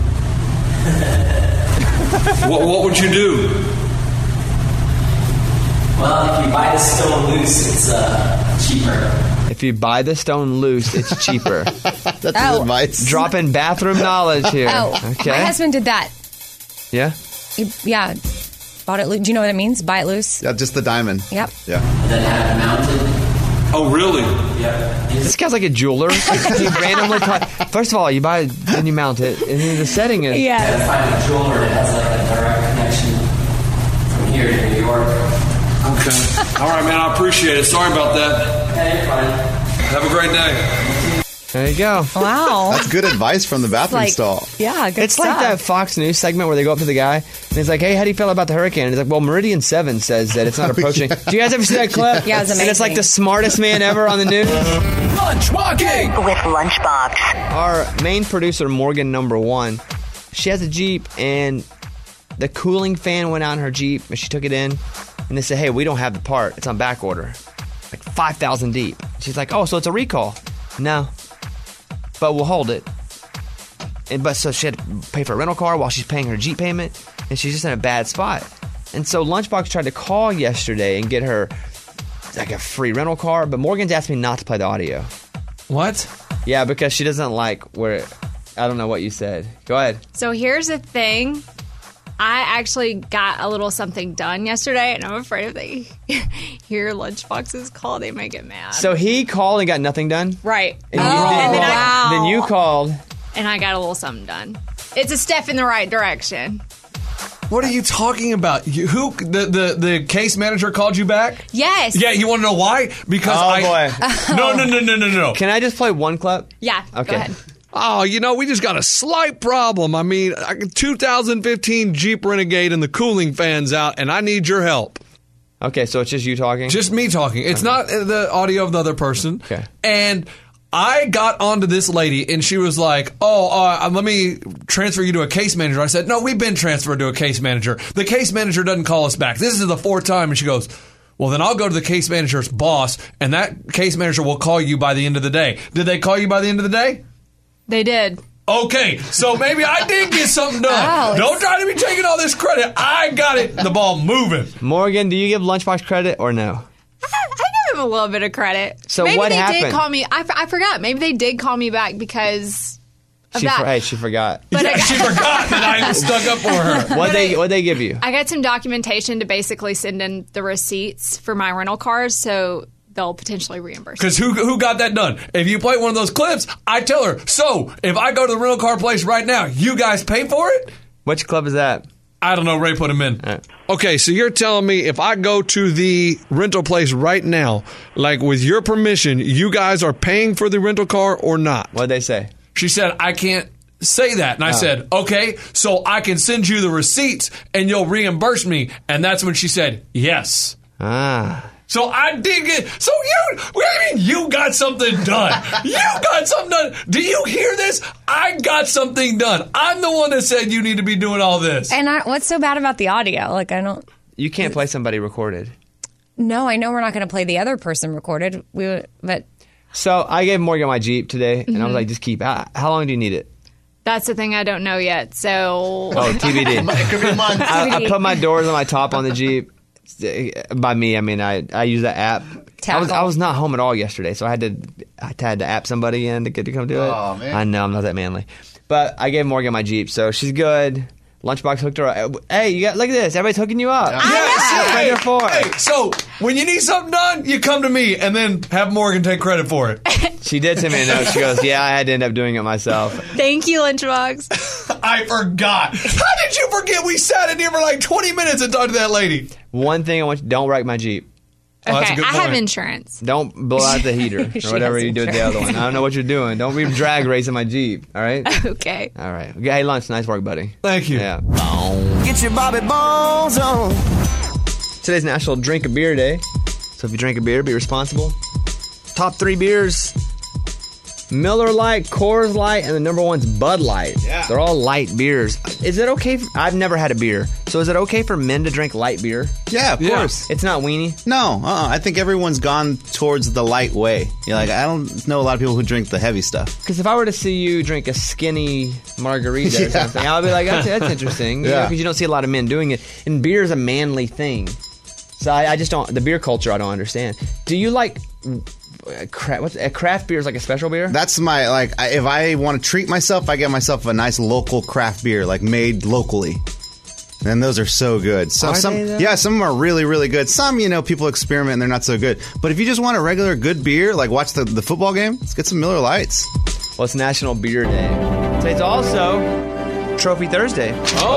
what, what would you do? Well, if you buy the stone loose, it's uh, cheaper. If you buy the stone loose, it's cheaper. That's his Oh. advice. Dropping bathroom knowledge here. Oh, Okay. my husband did that. Yeah? He, yeah, bought it. Lo- Do you know what it means? Buy it loose. Yeah, just the diamond. Yep. Yeah. Then have it mounted. Oh, really? Yeah. This guy's like a jeweler. He randomly ta- First of all, you buy it, then you mount it, and then the setting is... Yeah. Gotta find a jeweler that has like a direct connection from here to New York. Okay. All right, man, I appreciate it. Sorry about that. Hey, you're fine. Have a great day. There you go. Wow. That's good advice from the bathroom Like, stall. yeah, good It's stuff. like that Fox News segment where they go up to the guy and he's like, hey, how do you feel about the hurricane? And he's like, well, Meridian seven says that it's not approaching. Do you guys ever see that clip? Yeah, it was And it's like amazing. the smartest man ever on the news. Lunch walking with Lunchbox. Our main producer, Morgan Number One, she has a Jeep and the cooling fan went out in her Jeep and she took it in and they said, hey, we don't have the part. It's on back order. Like five thousand deep. She's like, oh, so it's a recall. No. But we'll hold it. And but so she had to pay for a rental car while she's paying her Jeep payment, and she's just in a bad spot. And so Lunchbox tried to call yesterday and get her like a free rental car, but Morgan's asked me not to play the audio. What? Yeah, because she doesn't like where. I don't know what you said. Go ahead. So here's the thing. I actually got a little something done yesterday, and I'm afraid if they hear Lunchbox's call, they might get mad. So he called and got nothing done. Right. And oh, you did- and then, I, wow. Then you called. and I got a little something done. It's a step in the right direction. What are you talking about? You, who the, the the case manager called you back? Yes. Yeah, you want to know why? Because Oh, I boy. No, no, no, no, no, no. Can I just play one clip? Yeah. Okay. Go ahead. Oh, you know, we just got a slight problem. I mean, two thousand fifteen Jeep Renegade and the cooling fan's out, and I need your help. Okay, so it's just you talking? Just me talking. It's not the audio of the other person. Okay. And I got onto this lady, and she was like, oh, uh, let me transfer you to a case manager. I said, no, we've been transferred to a case manager. The case manager doesn't call us back. This is the fourth time. And she goes, well, then I'll go to the case manager's boss, and that case manager will call you by the end of the day. Did they call you by the end of the day? They did. Okay, so maybe I did get something done. Wow, Don't try to be taking all this credit. I got it, the ball moving. Morgan, do you give Lunchbox credit or no? I give him a little bit of credit. So Maybe what they happened? did call me. I, f- I forgot. Maybe they did call me back because of She that. for, hey, she forgot. But I got- She forgot that I stuck up for her. What they what they give you? I got some documentation to basically send in the receipts for my rental cars, so they'll potentially reimburse. Because who who got that done? If you play one of those clips, I tell her, so if I go to the rental car place right now, you guys pay for it? Which club is that? I don't know. Ray put him in. Right. Okay, so you're telling me if I go to the rental place right now, like with your permission, you guys are paying for the rental car or not? What'd they say? She said, I can't say that. And I Oh. said, okay, so I can send you the receipts and you'll reimburse me. And that's when she said, yes. Ah. So I did get, so you, what do you mean you got something done? You got something done. Do you hear this? I got something done. I'm the one that said you need to be doing all this. And I, what's so bad about the audio? Like, I don't. You can't play somebody recorded. No, I know we're not going to play the other person recorded. We, would- but So I gave Morgan my Jeep today, and I Mhm. was like, just keep. How, how long do you need it? That's the thing I don't know yet. So Oh, T B D. It could be months. I, I put my doors on my top on the Jeep. By me, I mean I I use that app. I was I was not home at all yesterday, so I had to I had to app somebody in to get to come do it. Oh, man. I know I'm not that manly, but I gave Morgan my Jeep, so she's good. Lunchbox hooked her up. Hey, you got look at this. Everybody's hooking you up. Yes. That's what Hey, they're for. hey, so when you need something done, you come to me and then have Morgan take credit for it. She did send me a note. She goes, "Yeah, I had to end up doing it myself." thank you, Lunchbox. I forgot. How did you forget? We sat in here for like twenty minutes and talked to that lady. One thing I want you: don't wreck my Jeep. Oh, that's Okay, a good I have point. insurance. Don't blow out the heater She or whatever has you do with the other one. I don't know what you're doing. Don't be drag racing my Jeep. All right. Okay. All right. Hey, Lunch. Nice work, buddy. Thank you. Yeah. Get your Bobby Bones on. Today's National Drink a Beer Day. So if you drink a beer, be responsible. Top three beers: Miller Lite, Coors Light, and the number one's Bud Light. Yeah. They're all light beers. Is it okay? For, I've never had a beer. So is it okay for men to drink light beer? Yeah, of Yeah. course. It's not weenie. No, uh-uh. I think everyone's gone towards the light way. You're like, I don't know a lot of people who drink the heavy stuff. Because if I were to see you drink a skinny margarita or Yeah. something, I'll be like, that's, that's interesting. Yeah. Because you don't see a lot of men doing it. And beer is a manly thing. So I, I just don't, the beer culture I don't understand. Do you like, uh, cra- what's, a craft beer is like a special beer? That's my, like, I, if I want to treat myself, I get myself a nice local craft beer, like made locally. And those are so good. So Are some, they, though? yeah, some of them are really, really good. Some, you know, people experiment and they're not so good. But if you just want a regular good beer, like watch the, the football game, let's get some Miller Lights. Well, it's National Beer Day. Today's also Trophy Thursday.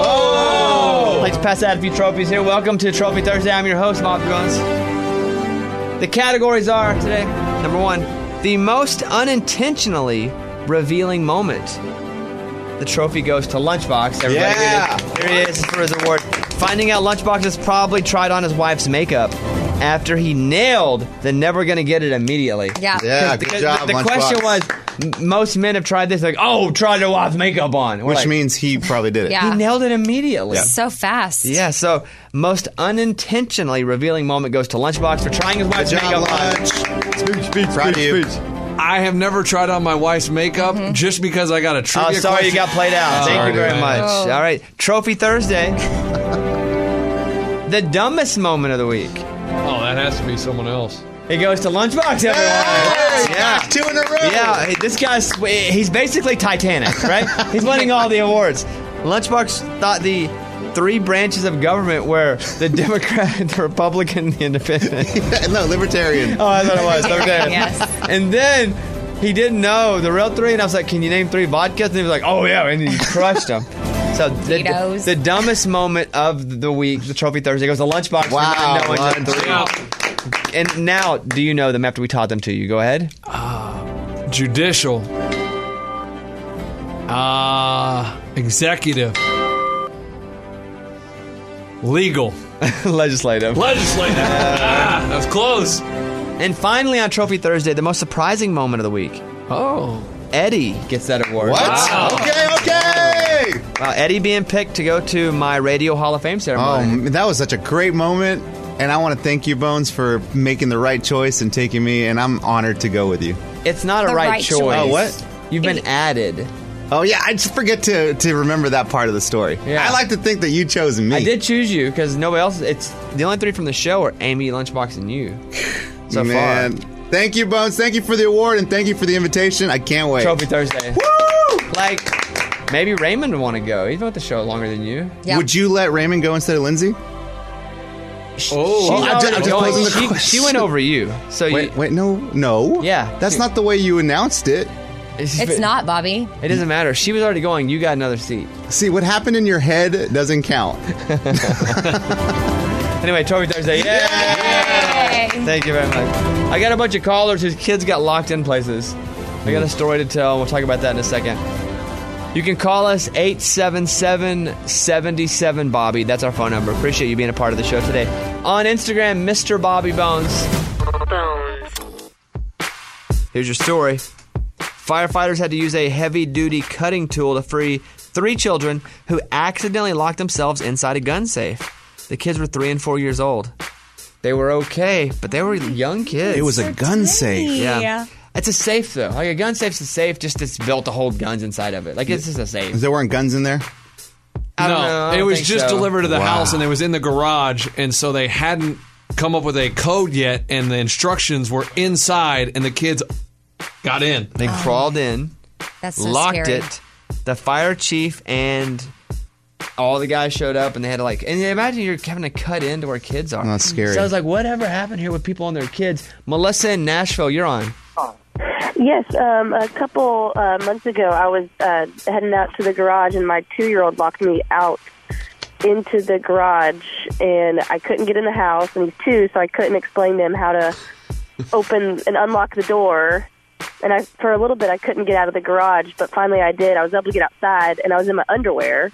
Oh! I'd like to pass out a few trophies here. Welcome to Trophy Thursday. I'm your host, Bob Jones. The categories are today, number one, the most unintentionally revealing moment. The trophy goes to Lunchbox. Everybody Yeah. get it. Here he is for his award. Finding out Lunchbox has probably tried on his wife's makeup after he nailed the never gonna get it immediately. yeah. Yeah, Because good job, the, the Lunchbox. question was, m- most men have tried this, like, oh, try to wife's makeup on. We're Which like, means he probably did it. Yeah. he nailed it immediately. So fast. Yeah, so most unintentionally revealing moment goes to Lunchbox for trying his wife's Good job, makeup on. Lunch. Speech, speech, Proud of you. I have never tried on my wife's makeup just because I got a Oh, trivia sorry question. you got played out. Oh, Thank sorry, you very man. much. Oh. All right, Trophy Thursday. The dumbest moment of the week. Oh, that has to be someone else. It goes to Lunchbox, everyone. Yeah. Two in a row. Yeah, hey, this guy's, he's basically Titanic, right? He's winning all the awards. Lunchbox thought the three branches of government were the Democrat, the Republican, the Independent. No, libertarian. Oh, I thought it was. Libertarian. Yes. And then he didn't know the real three, and I was like, can you name three vodkas? And he was like, oh, yeah, and he crushed them. So the, Tito's. the dumbest moment of the week, the Trophy Thursday, goes to Lunchbox. for Wow, not knowing the Lunch. three. And now, do you know them after we taught them to you? Go ahead. Judicial. Uh, executive. Legal. Legislative. Legislative. ah, that was close. And finally, on Trophy Thursday, the most surprising moment of the week. Oh. Eddie gets that award. What? Wow. Okay, okay. Wow, Eddie being picked to go to my Radio Hall of Fame ceremony. Oh, that was such a great moment. And I want to thank you, Bones, for making the right choice and taking me. And I'm honored to go with you. It's not a The right, right choice. choice. Oh, what? You've been added. Oh, yeah. I just forget to, to remember that part of the story. Yeah. I like to think that you chose me. I did choose you because nobody else. It's the only three from the show are Amy, Lunchbox, and you. So Man. far. Thank you, Bones. Thank you for the award and thank you for the invitation. I can't wait. Trophy Thursday. Woo! Like, maybe Raymond would want to go. He's been with the show longer than you. Yeah. Would you let Raymond go instead of Lindsay? She's Oh. I ju- already I'm just going. posing the she, question. she went over you. So Wait, you, wait, no, no. Yeah. That's not the way you announced it. It's not, Bobby. It doesn't matter. She was already going. You got another seat. See, what happened in your head doesn't count. Anyway, Trophy Thursday. Yay! Yay! Thank you very much. I got a bunch of callers whose kids got locked in places. I got a story to tell. We'll talk about that in a second. You can call us eight seven seven, seven seven, Bobby. That's our phone number. Appreciate you being a part of the show today. On Instagram, Mister Bobby Bones. Here's your story. Firefighters had to use a heavy-duty cutting tool to free three children who accidentally locked themselves inside a gun safe. The kids were three and four years old. They were okay, but they were young kids. It was a gun safe. Yeah. It's a safe, though. Like, a gun safe's a safe, just it's built to hold guns inside of it. Like, it's just a safe. There weren't guns in there? I no, don't know. I it don't was think just so. delivered to the Wow. house, and it was in the garage, and so they hadn't come up with a code yet, and the instructions were inside, and the kids got in. They crawled in, That's so locked scary. it. The fire chief and all the guys showed up, and they had to, like, and imagine you're having to cut into where kids are. That's scary. So I was like, whatever happened here with people and their kids? Melissa in Nashville, you're on. Yes, um, a couple uh, months ago, I was uh, heading out to the garage, and my two-year-old locked me out into the garage, and I couldn't get in the house, and he's two, so I couldn't explain to him how to open and unlock the door. And I, for a little bit, I couldn't get out of the garage, but finally I did. I was able to get outside, and I was in my underwear.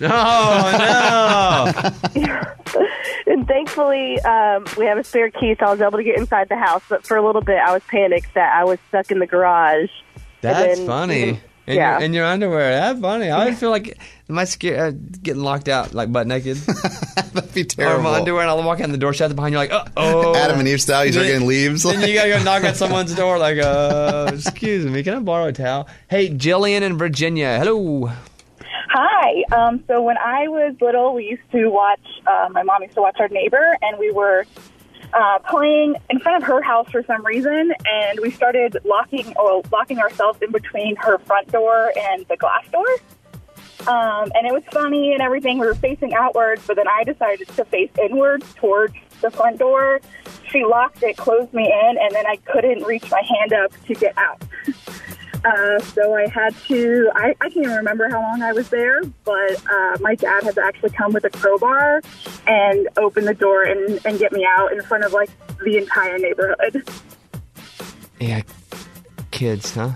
Oh, no. And thankfully, um, we have a spare key, so I was able to get inside the house. But for a little bit, I was panicked that I was stuck in the garage. And That's then- funny. In, yeah. your, in your underwear. That's funny. I always feel like, am I scared, uh, getting locked out, like butt naked? That'd be Or terrible. my underwear, and I'll walk in the door, shut it behind you, like, uh oh. Adam and Eve style, you start Then- getting leaves. Then you gotta go knock on someone's door, like, uh, excuse me, can I borrow a towel? Hey, Jillian in Virginia. Hello. Hi. Um, so when I was little, we used to watch, uh, my mom used to watch Our Neighbor, and we were uh, playing in front of her house for some reason, and we started locking or locking ourselves in between her front door and the glass door. Um, and it was funny and everything. We were facing outwards, but then I decided to face inwards towards the front door. She locked it, closed me in, and then I couldn't reach my hand up to get out. Uh, so I had to, I, I can't even remember how long I was there, but uh, my dad had to actually come with a crowbar and open the door and, and get me out in front of, like, the entire neighborhood. Yeah, kids, huh?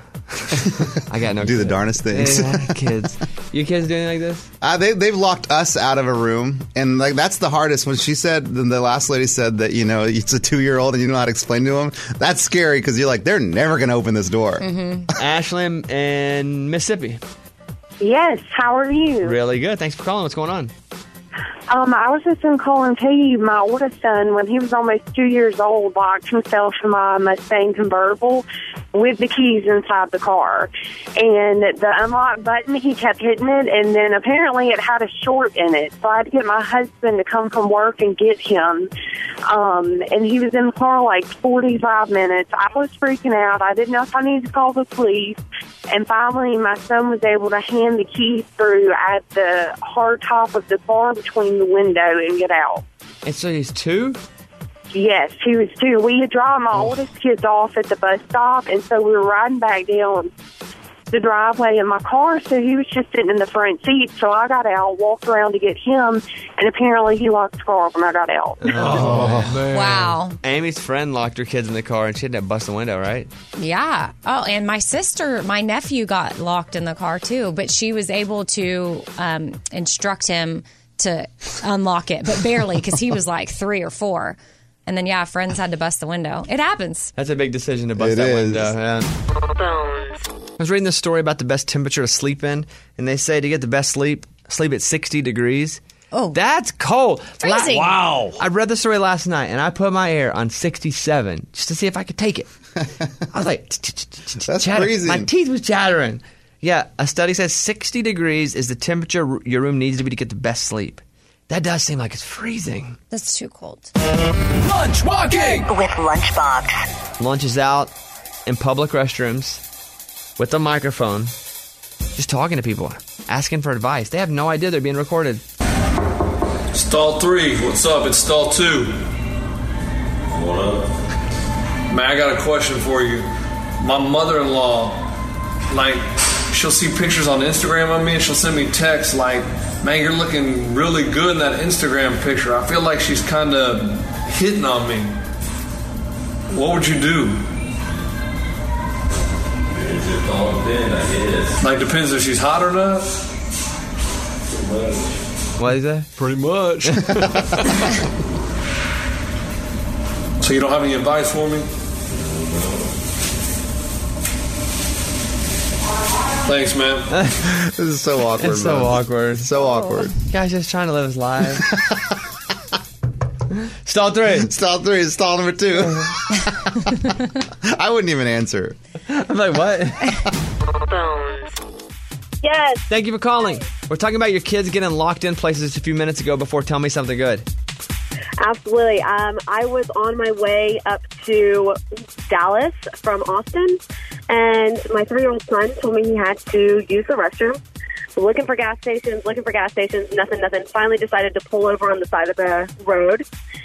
I got no Do the kids. darnest things. Yeah, kids. You kids doing like this? Uh, they, they've locked us out of a room, and like that's the hardest. When she said, the, the last lady said that, you know, it's a two-year-old and you don't know how to explain to them, that's scary because you're like, they're never going to open this door. Mm-hmm. Ashlyn in Mississippi. Yes, how are you? Really good. Thanks for calling. What's going on? Um, I was just going to call and tell you my oldest son, when he was almost two years old, locked himself in my Mustang convertible with the keys inside the car. And the unlock button, he kept hitting it, and then apparently it had a short in it. So I had to get my husband to come from work and get him. Um, and he was in the car like forty-five minutes. I was freaking out. I didn't know if I needed to call the police. And finally, my son was able to hand the keys through at the hard top of the bar between the window and get out. And so he's two? Yes, he was two. We had dropped my oldest kids off at the bus stop, and so we were riding back down the driveway in my car, so he was just sitting in the front seat. So I got out, walked around to get him, and apparently he locked the car when I got out. Oh, man. Wow. Amy's friend locked her kids in the car, and she had to bust the window, right? Yeah. Oh, and my sister, my nephew got locked in the car too, but she was able to um, instruct him to unlock it, but barely, because he was like three or four. And then, yeah, friends had to bust the window. It happens. That's a big decision to bust It that is. window. Yeah. I was reading this story about the best temperature to sleep in, and they say to get the best sleep, sleep at sixty degrees. Oh. That's cold. Freezing. wow. I read the story last night, and I put my air on sixty-seven just to see if I could take it. I was like, That's chatter- freezing. My teeth was chattering. Yeah, a study says sixty degrees is the temperature your room needs to be to get the best sleep. That does seem like it's freezing. That's too cold. Lunch walking with Lunchbox. Lunch is out in public restrooms with a microphone, just talking to people, asking for advice. They have no idea they're being recorded. Stall three, what's up? It's stall two. What up? Man, I got a question for you. My mother-in-law, like, she'll see pictures on Instagram of me and she'll send me texts like, man, you're looking really good in that Instagram picture. I feel like she's kind of hitting on me. What would you do? It just all depends, I guess. Like, depends if she's hot or not? What is that? Pretty much. So you don't have any advice for me? Thanks, man. This is so awkward. It's so man. awkward. So awkward. Guy's just trying to live his life. Stall three. Stall three is stall number two. I wouldn't even answer. I'm like, what? Yes. Thank you for calling. We're talking about your kids getting locked in places just a few minutes ago before Tell Me Something Good. Absolutely. Um, I was on my way up to Dallas from Austin, and my three-year-old son told me he had to use the restroom. Looking for gas stations, looking for gas stations, nothing, nothing. Finally decided to pull over on the side of the road,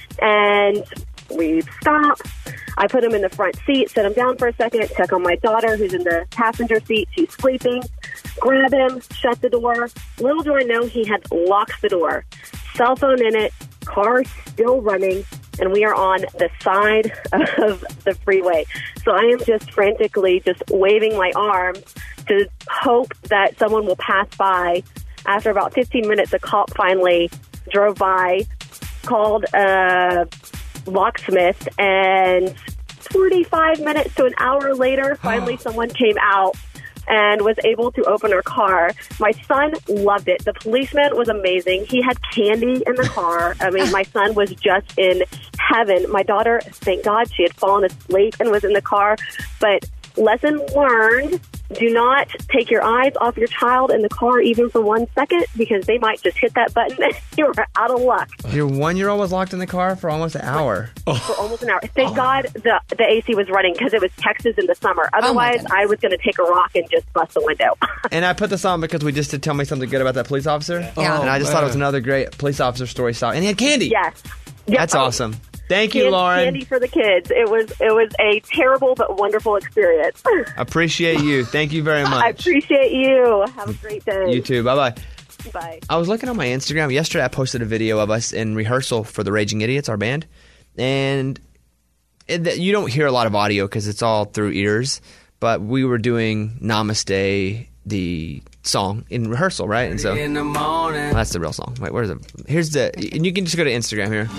and we stop. I put him in the front seat, set him down for a second, check on my daughter who's in the passenger seat. She's sleeping. Grab him, shut the door. Little do I know he had locked the door. Cell phone in it, car still running, and we are on the side of the freeway. So I am just frantically just waving my arms to hope that someone will pass by. After about fifteen minutes, a cop finally drove by, called a locksmith, and forty-five minutes to an hour later, finally someone came out and was able to open her car. My son loved it. The policeman was amazing. He had candy in the car. I mean, my son was just in heaven. My daughter, thank God, she had fallen asleep and was in the car. But lesson learned, do not take your eyes off your child in the car even for one second, because they might just hit that button and you're out of luck. Your one-year-old was locked in the car for almost an hour. For almost an hour. Thank God the the A C was running, because it was Texas in the summer. Otherwise, I was going to take a rock and just bust the window. And I put this on because we just did Tell Me Something Good about that police officer. Yeah. And I just Oh, thought it was man. another great police officer story. And he had candy. Yes. Yep. That's Oh, awesome. Thank you, candy, Lauren. Candy for the kids. It was it was a terrible but wonderful experience. Appreciate you. Thank you very I much. appreciate you. Have a great day. You too. Bye-bye. Bye. I was looking on my Instagram. Yesterday I posted a video of us in rehearsal for the Raging Idiots, our band. And it, you don't hear a lot of audio because it's all through ears. But we were doing Namaste, the song, in rehearsal, right? And so In the morning. well, that's the real song. Wait, where's it? Here's the. And you can just go to Instagram here.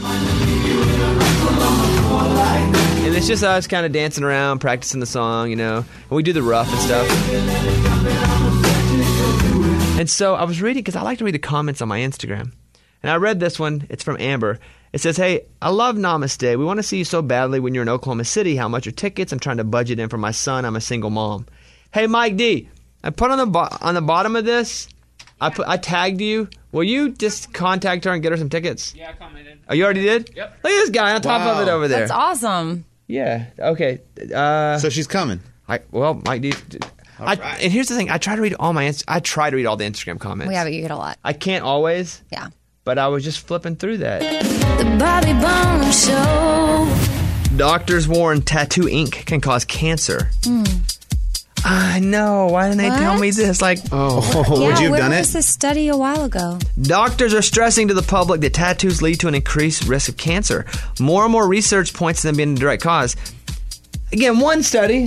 And it's just us kind of dancing around, practicing the song, you know. And we do the rough and stuff. And so I was reading, because I like to read the comments on my Instagram. And I read this one. It's from Amber. It says, hey, I love Namaste. We want to see you so badly when you're in Oklahoma City. How much are tickets? I'm trying to budget in for my son. I'm a single mom. Hey, Mike D, I put on the bo- on the bottom of this, I put I tagged you. Will you just contact her and get her some tickets? Yeah, I commented. Oh, you already did? Yep. Look at this guy on top of it over there. That's awesome. Yeah. Okay. Uh, so she's coming. I, well, Mike D. I, and here's the thing. I try to read all my. Inst- I try to read all the Instagram comments. Yeah, but you get a lot. I can't always. Yeah. But I was just flipping through that. The Bobby Bones Show. Doctors warn tattoo ink can cause cancer. Hmm. I know. Why didn't they tell me this? Like, oh, yeah, would you have where done was it? this study a while ago? Doctors are stressing to the public that tattoos lead to an increased risk of cancer. More and more research points to them being a direct cause. Again, one study.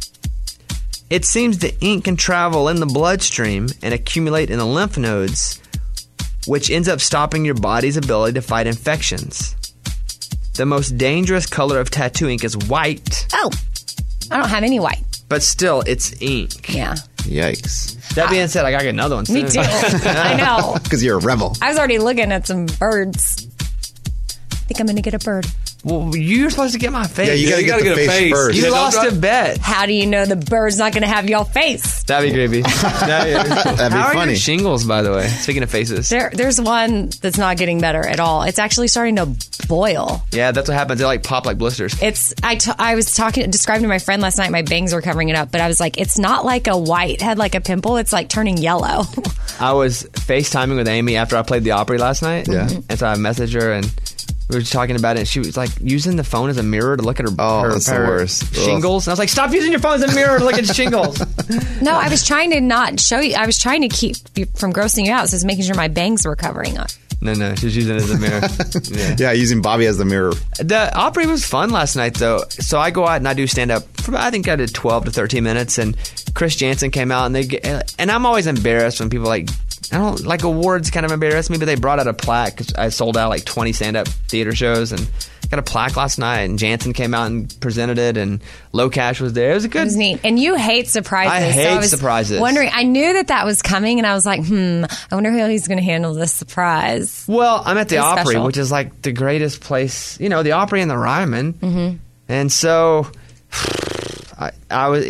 It seems the ink can travel in the bloodstream and accumulate in the lymph nodes, which ends up stopping your body's ability to fight infections. The most dangerous color of tattoo ink is white. Oh, I don't have any white. But still, it's ink. Yeah. Yikes. That being said, I got another one soon. Me too. I know. Because you're a rebel. I was already looking at some birds. I think I'm going to get a bird. Well, you're supposed to get my face. Yeah, you gotta you get gotta the get a face face. first. You Yeah, don't lost try- a bet. How do you know the bird's not going to have your face? That'd be creepy. That'd That'd be How are funny. your shingles, by the way? Speaking of faces. There, there's one that's not getting better at all. It's actually starting to boil. Yeah, that's what happens. They like pop like blisters. It's I, t- I was talking describing to my friend last night. My bangs were covering it up, but I was like, it's not like a white head, like a pimple. It's like turning yellow. I was FaceTiming with Amy after I played the Opry last night. Yeah. And so I messaged her and we were just talking about it. And she was like using the phone as a mirror to look at her, Oh, her, that's the her worst. shingles. And I was like, stop using your phone as a mirror to look at shingles. No, I was trying to not show you. I was trying to keep you from grossing you out. So I was making sure my bangs were covering up. No, no, she's using it as a mirror. Yeah. Yeah, using Bobby as the mirror. The Opry was fun last night, though. So I go out and I do stand up for about, I think I did twelve to thirteen minutes, and Chris Jansen came out, and they get, and I'm always embarrassed when people like, I don't like awards kind of embarrass me, but they brought out a plaque because I sold out like twenty stand up theater shows and got a plaque last night, and Jansen came out and presented it, and Low Cash was there. It was a good. It was neat. And you hate surprises. I so hate I was surprises. Wondering, I knew that that was coming, and I was like, hmm, I wonder how he's going to handle this surprise. Well, I'm at the It's Opry, special. which is like the greatest place, you know, the Opry and the Ryman. Mm-hmm. And so, I, I was,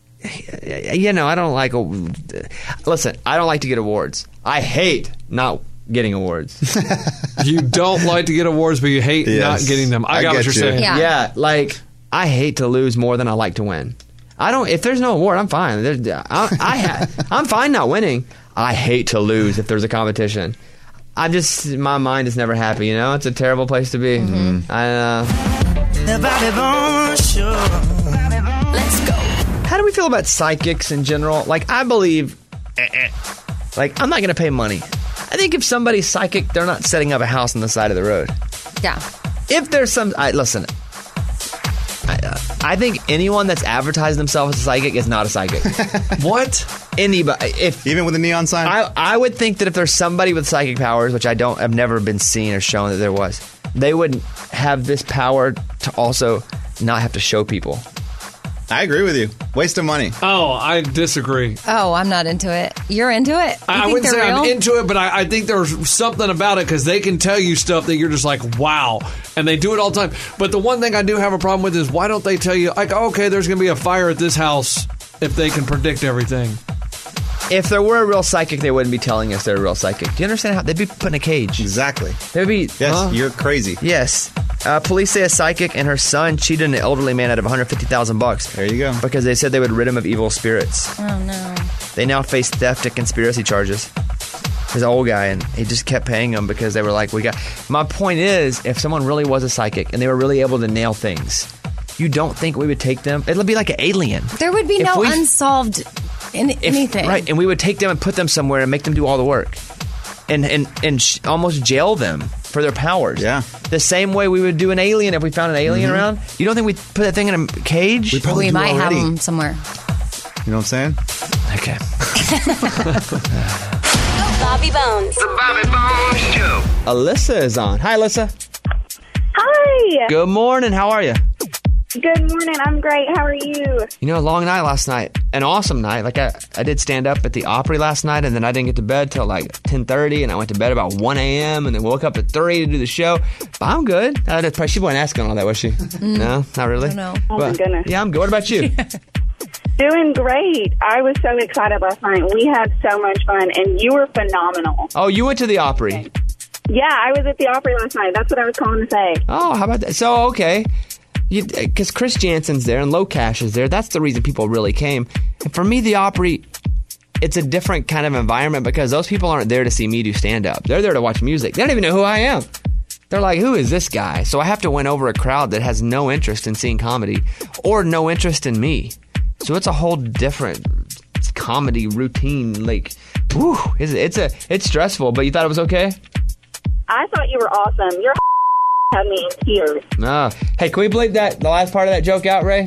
you know, I don't like, listen, I don't like to get awards. I hate not getting awards. You don't like to get awards, but you hate Yes. not getting them. I, I got what get you're you. saying. Yeah. Yeah, like, I hate to lose more than I like to win. I don't, if there's no award, I'm fine. There's, I, I ha, I'm fine not winning. I hate to lose if there's a competition. I'm just, my mind is never happy, you know? It's a terrible place to be. Mm-hmm. I, uh, The Bobby Bones Show. Let's go. How do we feel about psychics in general? Like, I believe, eh, eh. like, I'm not going to pay money. I think if somebody's psychic, they're not setting up a house on the side of the road. Yeah. If there's some, I, listen, I, uh, I think anyone that's advertised themselves as a psychic is not a psychic. What? Anybody, if Even with the neon sign? I, I would think that if there's somebody with psychic powers, which I don't, I've never been seen or shown that there was, they would have this power to also not have to show people. I agree with you. Waste of money. Oh, I disagree. Oh, I'm not into it. You're into it? You I, I think wouldn't they're say real? I'm into it, but I, I think there's something about it because they can tell you stuff that you're just like, wow. And they do it all the time. But the one thing I do have a problem with is why don't they tell you, like, okay, there's going to be a fire at this house if they can predict everything? If there were a real psychic, they wouldn't be telling us they're a real psychic. Do you understand how they'd be put in a cage? Exactly. They'd be. Yes, huh? you're crazy. Yes. Uh, police say a psychic and her son cheated an elderly man out of one hundred fifty thousand bucks. There you go. Because they said they would rid him of evil spirits. Oh, no. They now face theft and conspiracy charges. His old guy, and he just kept paying them because they were like, we got. My point is, if someone really was a psychic and they were really able to nail things, you don't think we would take them? It'll be like an alien. There would be If no we- unsolved in- If- anything. Right, and we would take them and put them somewhere and make them do all the work. And and, and sh- almost jail them for their powers. Yeah. The same way we would do an alien if we found an alien Mhm. around. You don't think we'd put that thing in a cage? We probably We do might have already. them somewhere. You know what I'm saying? Okay. Bobby Bones. The Bobby Bones Show. Alyssa is on. Hi, Alyssa. Hi. Good morning. How are you? Good morning. I'm great. How are you? You know, a long night last night. An awesome night. Like, I, I did stand up at the Opry last night, and then I didn't get to bed till like ten thirty, and I went to bed about one a.m., and then woke up at three to do the show. But I'm good. Uh, that's probably- she wasn't asking all that, was she? No, not really? No. Oh, my goodness. Yeah, I'm good. What about you? Doing great. I was so excited last night. We had so much fun, and you were phenomenal. Oh, you went to the Opry. Yeah, I was at the Opry last night. That's what I was calling to say. Oh, how about that? So, okay. Because Chris Jansen's there and Low Cash is there. That's the reason people really came. And for me, the Opry, it's a different kind of environment because those people aren't there to see me do stand-up. They're there to watch music. They don't even know who I am. They're like, who is this guy? So I have to win over a crowd that has no interest in seeing comedy or no interest in me. So it's a whole different comedy routine. Like, whew, it's, it's a it's stressful. But you thought it was okay? I thought you were awesome. Your had me in tears. Nah. Hey, can we bleep that the last part of that joke out, Ray?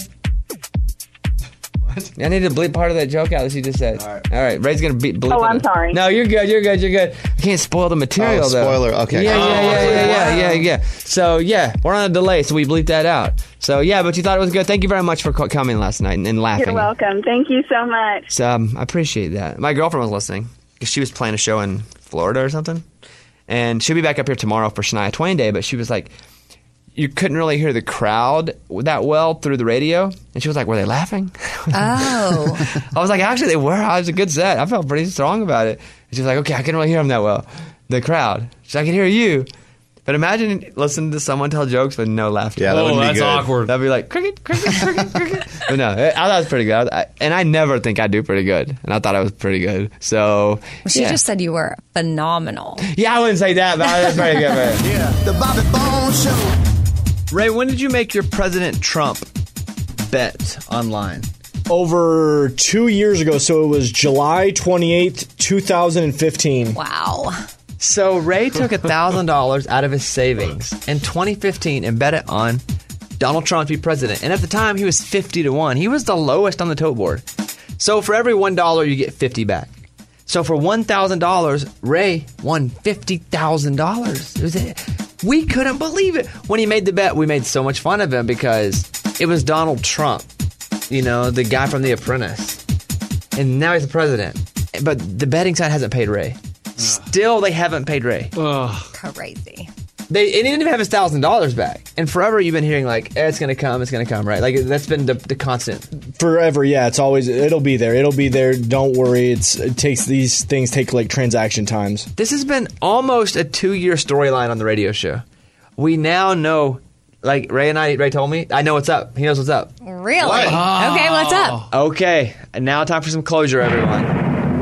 What? I need to bleep part of that joke out that you just said. All right. All right. Ray's gonna be bleep. Oh, it I'm out. sorry. No, you're good. You're good. You're good. I can't spoil the material Oh, though. spoiler. Okay. Yeah, yeah, Oh, yeah, yeah, yeah, wow. yeah, yeah. So yeah, we're on a delay, so we bleeped that out. So yeah, but you thought it was good. Thank you very much for co- coming last night and, and laughing. You're welcome. Thank you so much. So um, I appreciate that. My girlfriend was listening because she was playing a show in Florida or something, and she'll be back up here tomorrow for Shania Twain Day. But she was like, you couldn't really hear the crowd that well through the radio, and she was like, "Were they laughing?" Oh, I was like, "Actually, they were. It was a good set. I felt pretty strong about it." And she was like, "Okay, I couldn't really hear them that well, the crowd. She's like, I can hear you." But imagine listening to someone tell jokes with no laughter. Yeah, that Oh, wouldn't be that's good. awkward. That'd be like cricket, cricket, cricket, cricket. But no, I thought it was pretty good. I, and I never think I do pretty good, and I thought I was pretty good. So well, she yeah. just said you were phenomenal. Yeah, I wouldn't say that, but I was pretty good. Man. Yeah, the Bobby Bones Show. Ray, when did you make your President Trump bet online? Over two years ago, so it was July twenty-eighth, twenty fifteen. Wow. So Ray took one thousand dollars out of his savings in twenty fifteen and bet it on Donald Trump to be president. And at the time, he was fifty to one. He was the lowest on the tote board. So for every one dollar, you get fifty back. So for one thousand dollars, Ray won fifty thousand dollars. It was, we couldn't believe it. When he made the bet, we made so much fun of him because it was Donald Trump, you know, the guy from The Apprentice. And now he's the president. But the betting side hasn't paid Ray. Still, they haven't paid Ray. Crazy. They and he didn't even have his thousand dollars back. And forever, you've been hearing like, eh, "It's gonna come, it's gonna come," right? Like that's been the, the constant. Forever, yeah. It's always it'll be there. It'll be there. Don't worry. It's it takes these things take like transaction times. This has been almost a two-year storyline on the radio show. We now know, like Ray and I. Ray told me, I know what's up. He knows what's up. Really? What? Okay, what's up? Okay, and now time for some closure, everyone.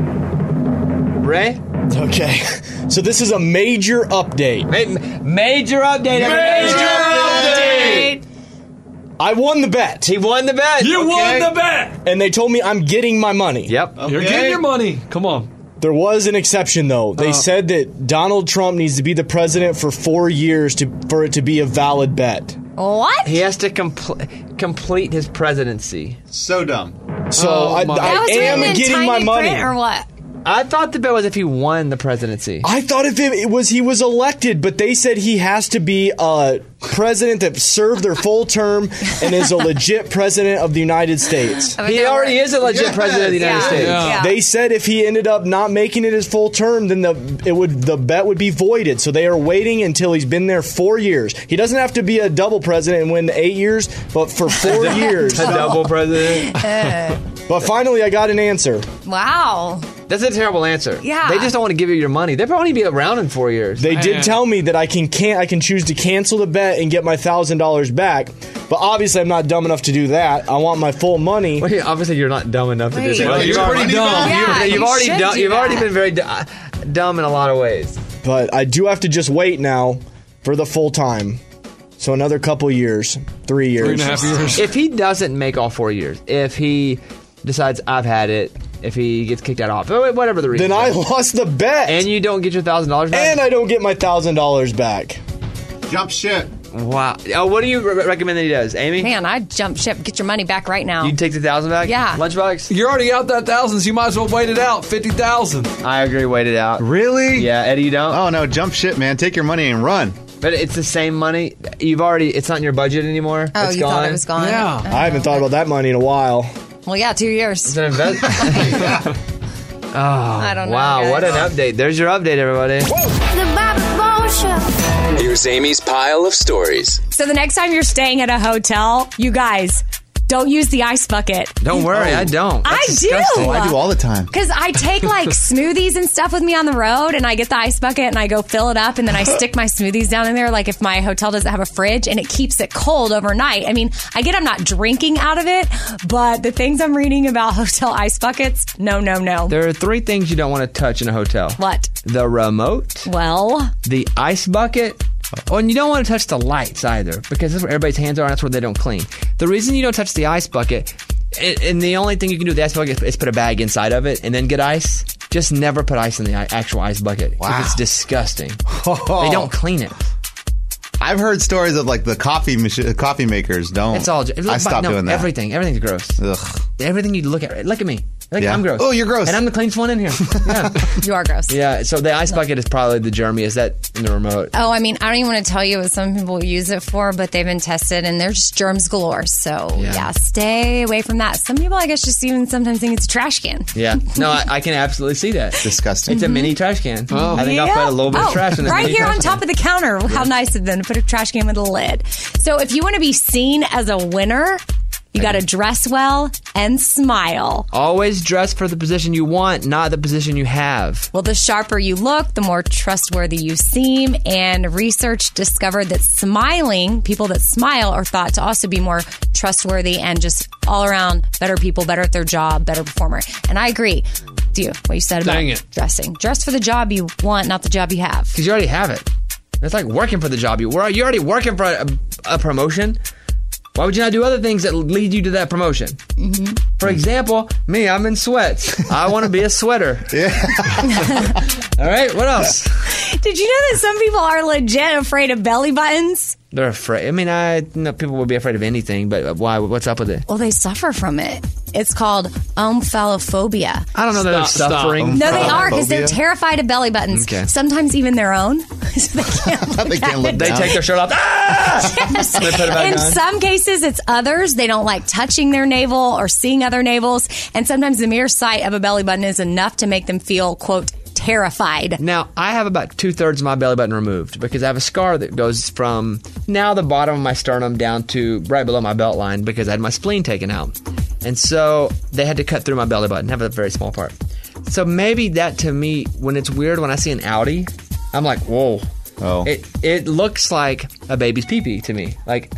Ray. Okay, so this is a major update. Ma- major update. Major update. I won the bet. He won the bet. You Okay. won the bet. And they told me I'm getting my money. Yep. You're getting your money. Come on. There was an exception, though. They Uh. said that Donald Trump needs to be the president for four years to for it to be a valid bet. What? He has to compl- complete his presidency. So dumb. So Oh, I, my- I That was am written in getting tiny my money. print or what? I thought the bet was if he won the presidency. I thought if it, it was he was elected, but they said he has to be a president that served their full term and is a legit president of the United States. He already is a legit Yes. president of the United Yeah. States. Yeah. Yeah. They said if he ended up not making it his full term, then the it would the bet would be voided. So they are waiting until he's been there four years. He doesn't have to be a double president and win eight years, but for four years. A double president. Uh, But finally, I got an answer. wow. That's a terrible answer. Yeah. They just don't want to give you your money. They'll probably be around in four years. They Man. did tell me that I can can I can choose to cancel the bet and get my thousand dollars back. But obviously, I'm not dumb enough to do that. I want my full money. Well, yeah, obviously, you're not dumb enough to do Wait. that. Well, You've you're already- pretty dumb. Yeah, You've you already should done. do You've already that. been very du- uh, dumb in a lot of ways. But I do have to just wait now for the full time. So another couple years, three years. Three and a half years. If he doesn't make all four years, if he decides I've had it, if he gets kicked out of office, whatever the reason, Then I lost the bet, and you don't get your thousand dollars back. and I don't get my thousand dollars back. Jump ship. Wow. Oh, what do you re- recommend that he does, Amy? Man, I'd jump ship. Get your money back right now. You take the thousand back? Yeah. Lunchbox? You're already out that thousand, so you might as well wait it out. Fifty thousand. I agree. Wait it out. Really? Yeah, Eddie, you don't. Oh no, jump ship, man. Take your money and run. But it's the same money. You've already. It's not in your budget anymore. oh, It's you gone. thought it was gone? Yeah. I haven't thought about that money in a while. Well, yeah, two years. It's an investment. Oh, I don't know, wow, guys. what an update. There's your update, everybody. The Bobby Bones Show. Here's Amy's pile of stories. So the next time you're staying at a hotel, you guys, don't use the ice bucket. Don't worry, I don't. I That's do. disgusting. I do all the time. Because I take like smoothies and stuff with me on the road, and I get the ice bucket and I go fill it up, and then I stick my smoothies down in there. Like if my hotel doesn't have a fridge, and it keeps it cold overnight. I mean, I get I'm not drinking out of it, but the things I'm reading about hotel ice buckets, no, no, no. There are three things you don't want to touch in a hotel. What? The remote, Well, the ice bucket, oh, and you don't want to touch the lights either, because that's where everybody's hands are, and that's where they don't clean. The reason you don't touch the ice bucket And, and the only thing you can do with the ice bucket is put a bag inside of it and then get ice. Just never put ice in the i- actual ice bucket. Wow. It's disgusting. Oh. They don't clean it. I've heard stories of like the coffee machi- coffee makers don't. It's all. I stopped no, doing that. Everything. Everything's gross. Ugh. Everything you look at. Look at me. Like, Yeah. I'm gross. Oh, you're gross. And I'm the cleanest one in here. Yeah. You are gross. Yeah. So the ice bucket is probably the germy. Is that in the remote? Oh, I mean, I don't even want to tell you what some people use it for, but they've been tested and they're just germs galore. So, Yeah. yeah, stay away from that. Some people, I guess, just even sometimes think it's a trash can. Yeah. No, I, I can absolutely see that. Disgusting. It's a mini trash can. Oh. I think Yeah. I'll put a little bit Oh, of trash in the right mini here trash on top can. of the counter. How nice of them to put a trash can with a lid. So if you want to be seen as a winner, you got to dress well and smile. Always dress for the position you want, not the position you have. Well, the sharper you look, the more trustworthy you seem. And research discovered that smiling, people that smile, are thought to also be more trustworthy and just all around better people, better at their job, better performer. And I agree with you, what you said about Dang it. dressing. Dress for the job you want, not the job you have. Because you already have it. It's like working for the job. You, you're already working for a, a promotion. Why would you not do other things that lead you to that promotion? Mm-hmm. For example, me, I'm in sweats. I want to be a sweater. Yeah. All right, what else? Did you know that some people are legit afraid of belly buttons? They're afraid. I mean, I know people would be afraid of anything, but why? What's up with it? Well, they suffer from it. It's called omphalophobia. I don't know that they're Stop, stop. suffering. No, they are because they're Omphalophobia? terrified of belly buttons. Okay. Sometimes even their own. So they can't look They can't at look it. They down. take their shirt off. Ah! Yes. They put it back In on. some cases, it's others. They don't like touching their navel or seeing other navels. And sometimes the mere sight of a belly button is enough to make them feel, quote, terrified. Now, I have about two thirds of my belly button removed because I have a scar that goes from now the bottom of my sternum down to right below my belt line because I had my spleen taken out. And so they had to cut through my belly button, have a very small part. So maybe that to me, when it's weird when I see an Audi, I'm like, whoa. Oh. It it looks like a baby's pee-pee to me. Like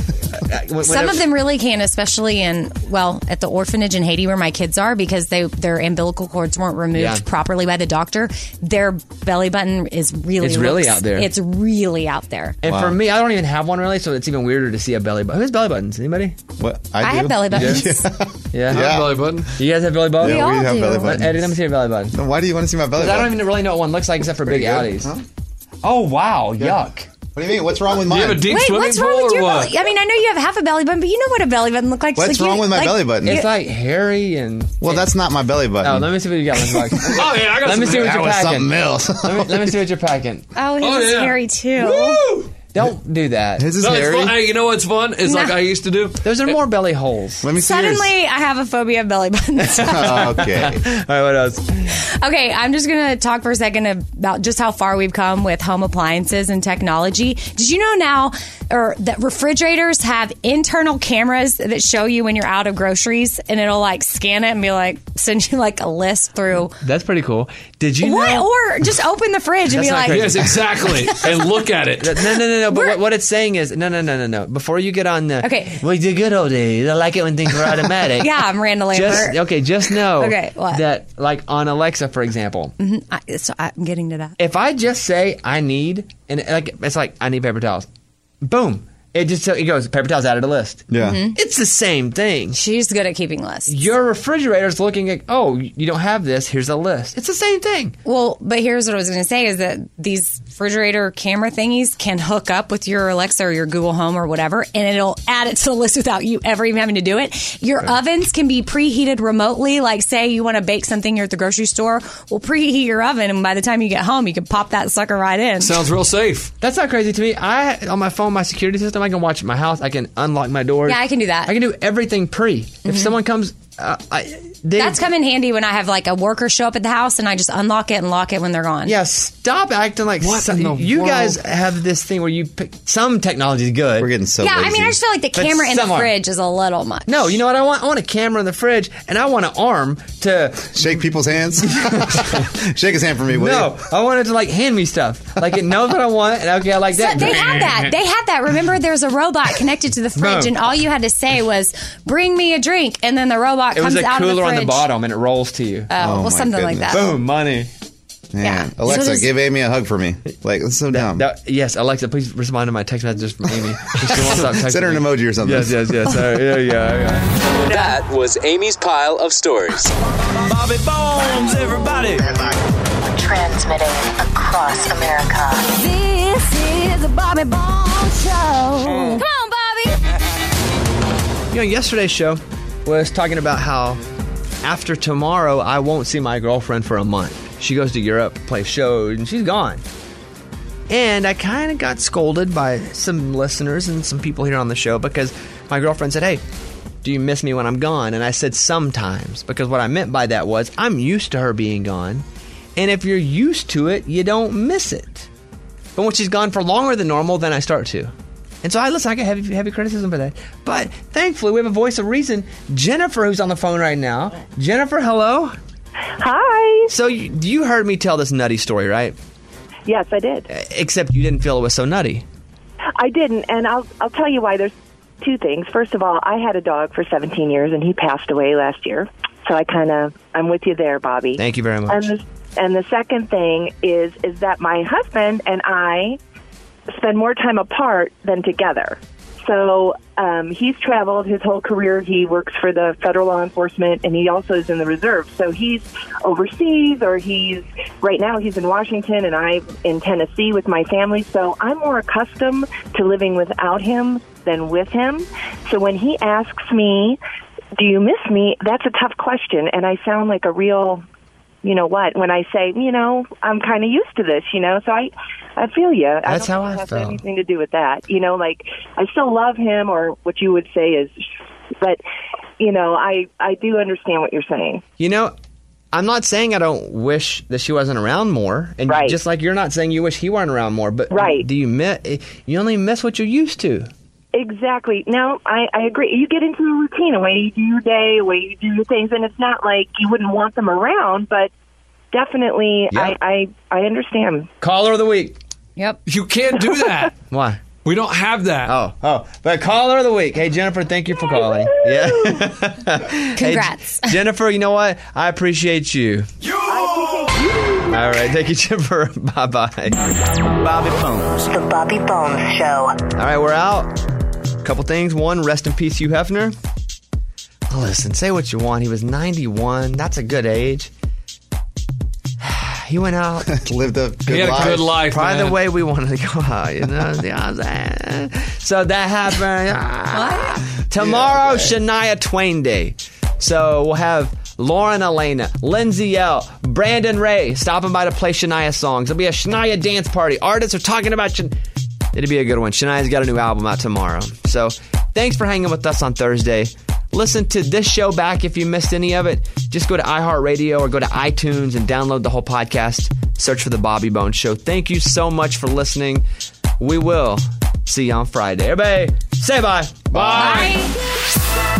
when- Some whenever- of them really can, especially in, well, at the orphanage in Haiti where my kids are, because they their umbilical cords weren't removed Yeah. properly by the doctor. Their belly button is really It's really looks- out there. It's really out there. And for me, I don't even have one really, so it's even weirder to see a belly button. Who has belly buttons? Anybody? What? I, do. have belly buttons. Yeah. Yeah. Belly button. You guys have belly buttons? We Yeah, all we have do. belly Let- buttons. Eddie, let me see your belly button. So why do you want to see my belly 'Cause I button? don't even really know what one looks like except for big good. Audis. Huh? Oh, wow. Yuck. What do you mean? What's wrong with Do mine? you have a deep Wait, swimming what's pool wrong with or your what? belly? I mean, I know you have half a belly button, but you know what a belly button looks like. What's It's like wrong you- with my like- belly button? It's like hairy and... Well, that's not my belly button. Oh, let me see what you got. Let me, Oh, yeah, I got let me some- see what that you're was packing. something else. Let me, let me see what you're packing. Oh, his Oh, is yeah. hairy too. Woo! Don't do that. His is No, it's hairy. fun. Hey, you know what's fun? It's like No. I used to do. Those are more belly holes. Let me see yours. Suddenly, I have a phobia of belly buttons. Okay. All right, what else? Okay, I'm just going to talk for a second about just how far we've come with home appliances and technology. Did you know now or that refrigerators have internal cameras that show you when you're out of groceries, and it'll like scan it and be like, send you like a list through That's pretty cool. Did you what? know? Or just open the fridge and That's be not like, crazy. Yes, exactly. And look at it. No, no, no, no. But what, what it's saying is, no, no, no, no, no. Before you get on the, Okay. well, the good old days. I like it when things were automatic. yeah, I'm Randall Lambert. Just okay. Just know Okay, what? that, like on Alexa, for example, Mhm, I, so I'm getting to that. if I just say I need, and like it's like I need paper towels, boom, it just it goes paper towels added to list. Yeah. Mm-hmm. It's the same thing. She's good at keeping lists. Your refrigerator's looking at, oh, you don't have this. Here's a list. It's the same thing. Well, but here's what I was going to say is that these refrigerator camera thingies can hook up with your Alexa or your Google Home or whatever, and it'll add it to the list without you ever even having to do it. Your ovens can be preheated remotely. Like, say you want to bake something, you're at the grocery store, well, preheat your oven, and by the time you get home, you can pop that sucker right in. Sounds real safe. That's not crazy to me. I on my phone, my security system, I can watch my house. I can unlock my doors. Yeah, I can do that. I can do everything pre. Mm-hmm. If someone comes, uh, I, they, That's come in handy when I have like a worker show up at the house and I just unlock it and lock it when they're gone. Yeah, stop acting like What some- in the you world? guys have this thing where you pick some technology is good. We're getting so yeah, lazy. I mean, I just feel like the But camera in the some are. fridge is a little much. No, you know what I want? I want a camera in the fridge, and I want an arm to Shake people's hands. Shake his hand for me, will no. you? I want it to like hand me stuff. Like it knows what I want, and okay, I like So that. they had that. They had that. Remember, there's a robot connected to the fridge, No. and all you had to say was, "Bring me a drink," and then the robot It comes was a out of the cooler fridge. on the bottom, and it rolls to you. Oh, well, my something like goodness. that. Boom, money. Man. Yeah. Alexa, So does- give Amy a hug for me. Like, that's so dumb. That- yes, Alexa, please respond to my text messages from Amy. She won't stop texting Send her an me. emoji or something. Yes, yes, yes. All right, yeah, yeah, yeah. That was Amy's pile of stories. Bobby Bones, everybody. Transmitting across America. This is the Bobby Bones Show. Come on, Bobby. You know, yesterday's show was talking about how after tomorrow, I won't see my girlfriend for a month. She goes to Europe, plays shows, and she's gone. And I kind of got scolded by some listeners and some people here on the show because my girlfriend said, hey, do you miss me when I'm gone? And I said sometimes, because what I meant by that was I'm used to her being gone. And if you're used to it, you don't miss it. But when she's gone for longer than normal, then I start to. And so I listen, I get heavy, heavy criticism for that. But thankfully, we have a voice of reason. Jennifer, who's on the phone right now. Jennifer, hello. Hi. So you, you heard me tell this nutty story, right? Yes, I did. Except you didn't feel it was so nutty. I didn't, and I'll I'll tell you why. There's two things. First of all, I had a dog for seventeen years, and he passed away last year. So I kind of I'm with you there, Bobby. Thank you very much. And the, and the second thing is is that my husband and I spend more time apart than together. So um, he's traveled his whole career. He works for the federal law enforcement, and he also is in the reserve. So he's overseas, or he's right now he's in Washington, and I'm in Tennessee with my family. So I'm more accustomed to living without him than with him. So when he asks me, do you miss me? That's a tough question, and I sound like a real, you know what, when I say, you know, I'm kind of used to this, you know, so I, I feel you. I That's don't how think I it has felt. anything to do with that. You know, like, I still love him, or what you would say is, but, you know, I, I do understand what you're saying. You know, I'm not saying I don't wish that she wasn't around more. And Right. just like you're not saying you wish he weren't around more. But Right. do you miss, you only miss what you're used to. Exactly. Now, I, I agree. You get into a routine, a way you do your day, a way you do your things, and it's not like you wouldn't want them around, but definitely, Yeah. I, I, I understand. Caller of the week. Yep. You can't do that. Why? We don't have that. Oh, oh. But caller of the week. Hey, Jennifer, thank you for calling. Yeah. Congrats. Hey, Jennifer, you know what? I appreciate you. All right. Thank you, Jennifer. Bye-bye. Bobby Bones. The Bobby Bones Show. All right, we're out. Couple things. One, rest in peace, Hugh Hefner. Listen, say what you want. He was ninety-one. That's a good age. He went out. Lived a good He had a life. good life, Probably man. the way we wanted to go out, you know. Yeah. So that happened. Ah. Tomorrow, Shania Twain Day. So we'll have Lauren Elena, Lindsay L, Brandon Ray stopping by to play Shania songs. There'll be a Shania dance party. Artists are talking about Shan- It'll be a good one. Shania's got a new album out tomorrow. So thanks for hanging with us on Thursday. Listen to this show back if you missed any of it. Just go to iHeartRadio or go to iTunes and download the whole podcast. Search for The Bobby Bones Show. Thank you so much for listening. We will see you on Friday. Everybody, say bye. Bye.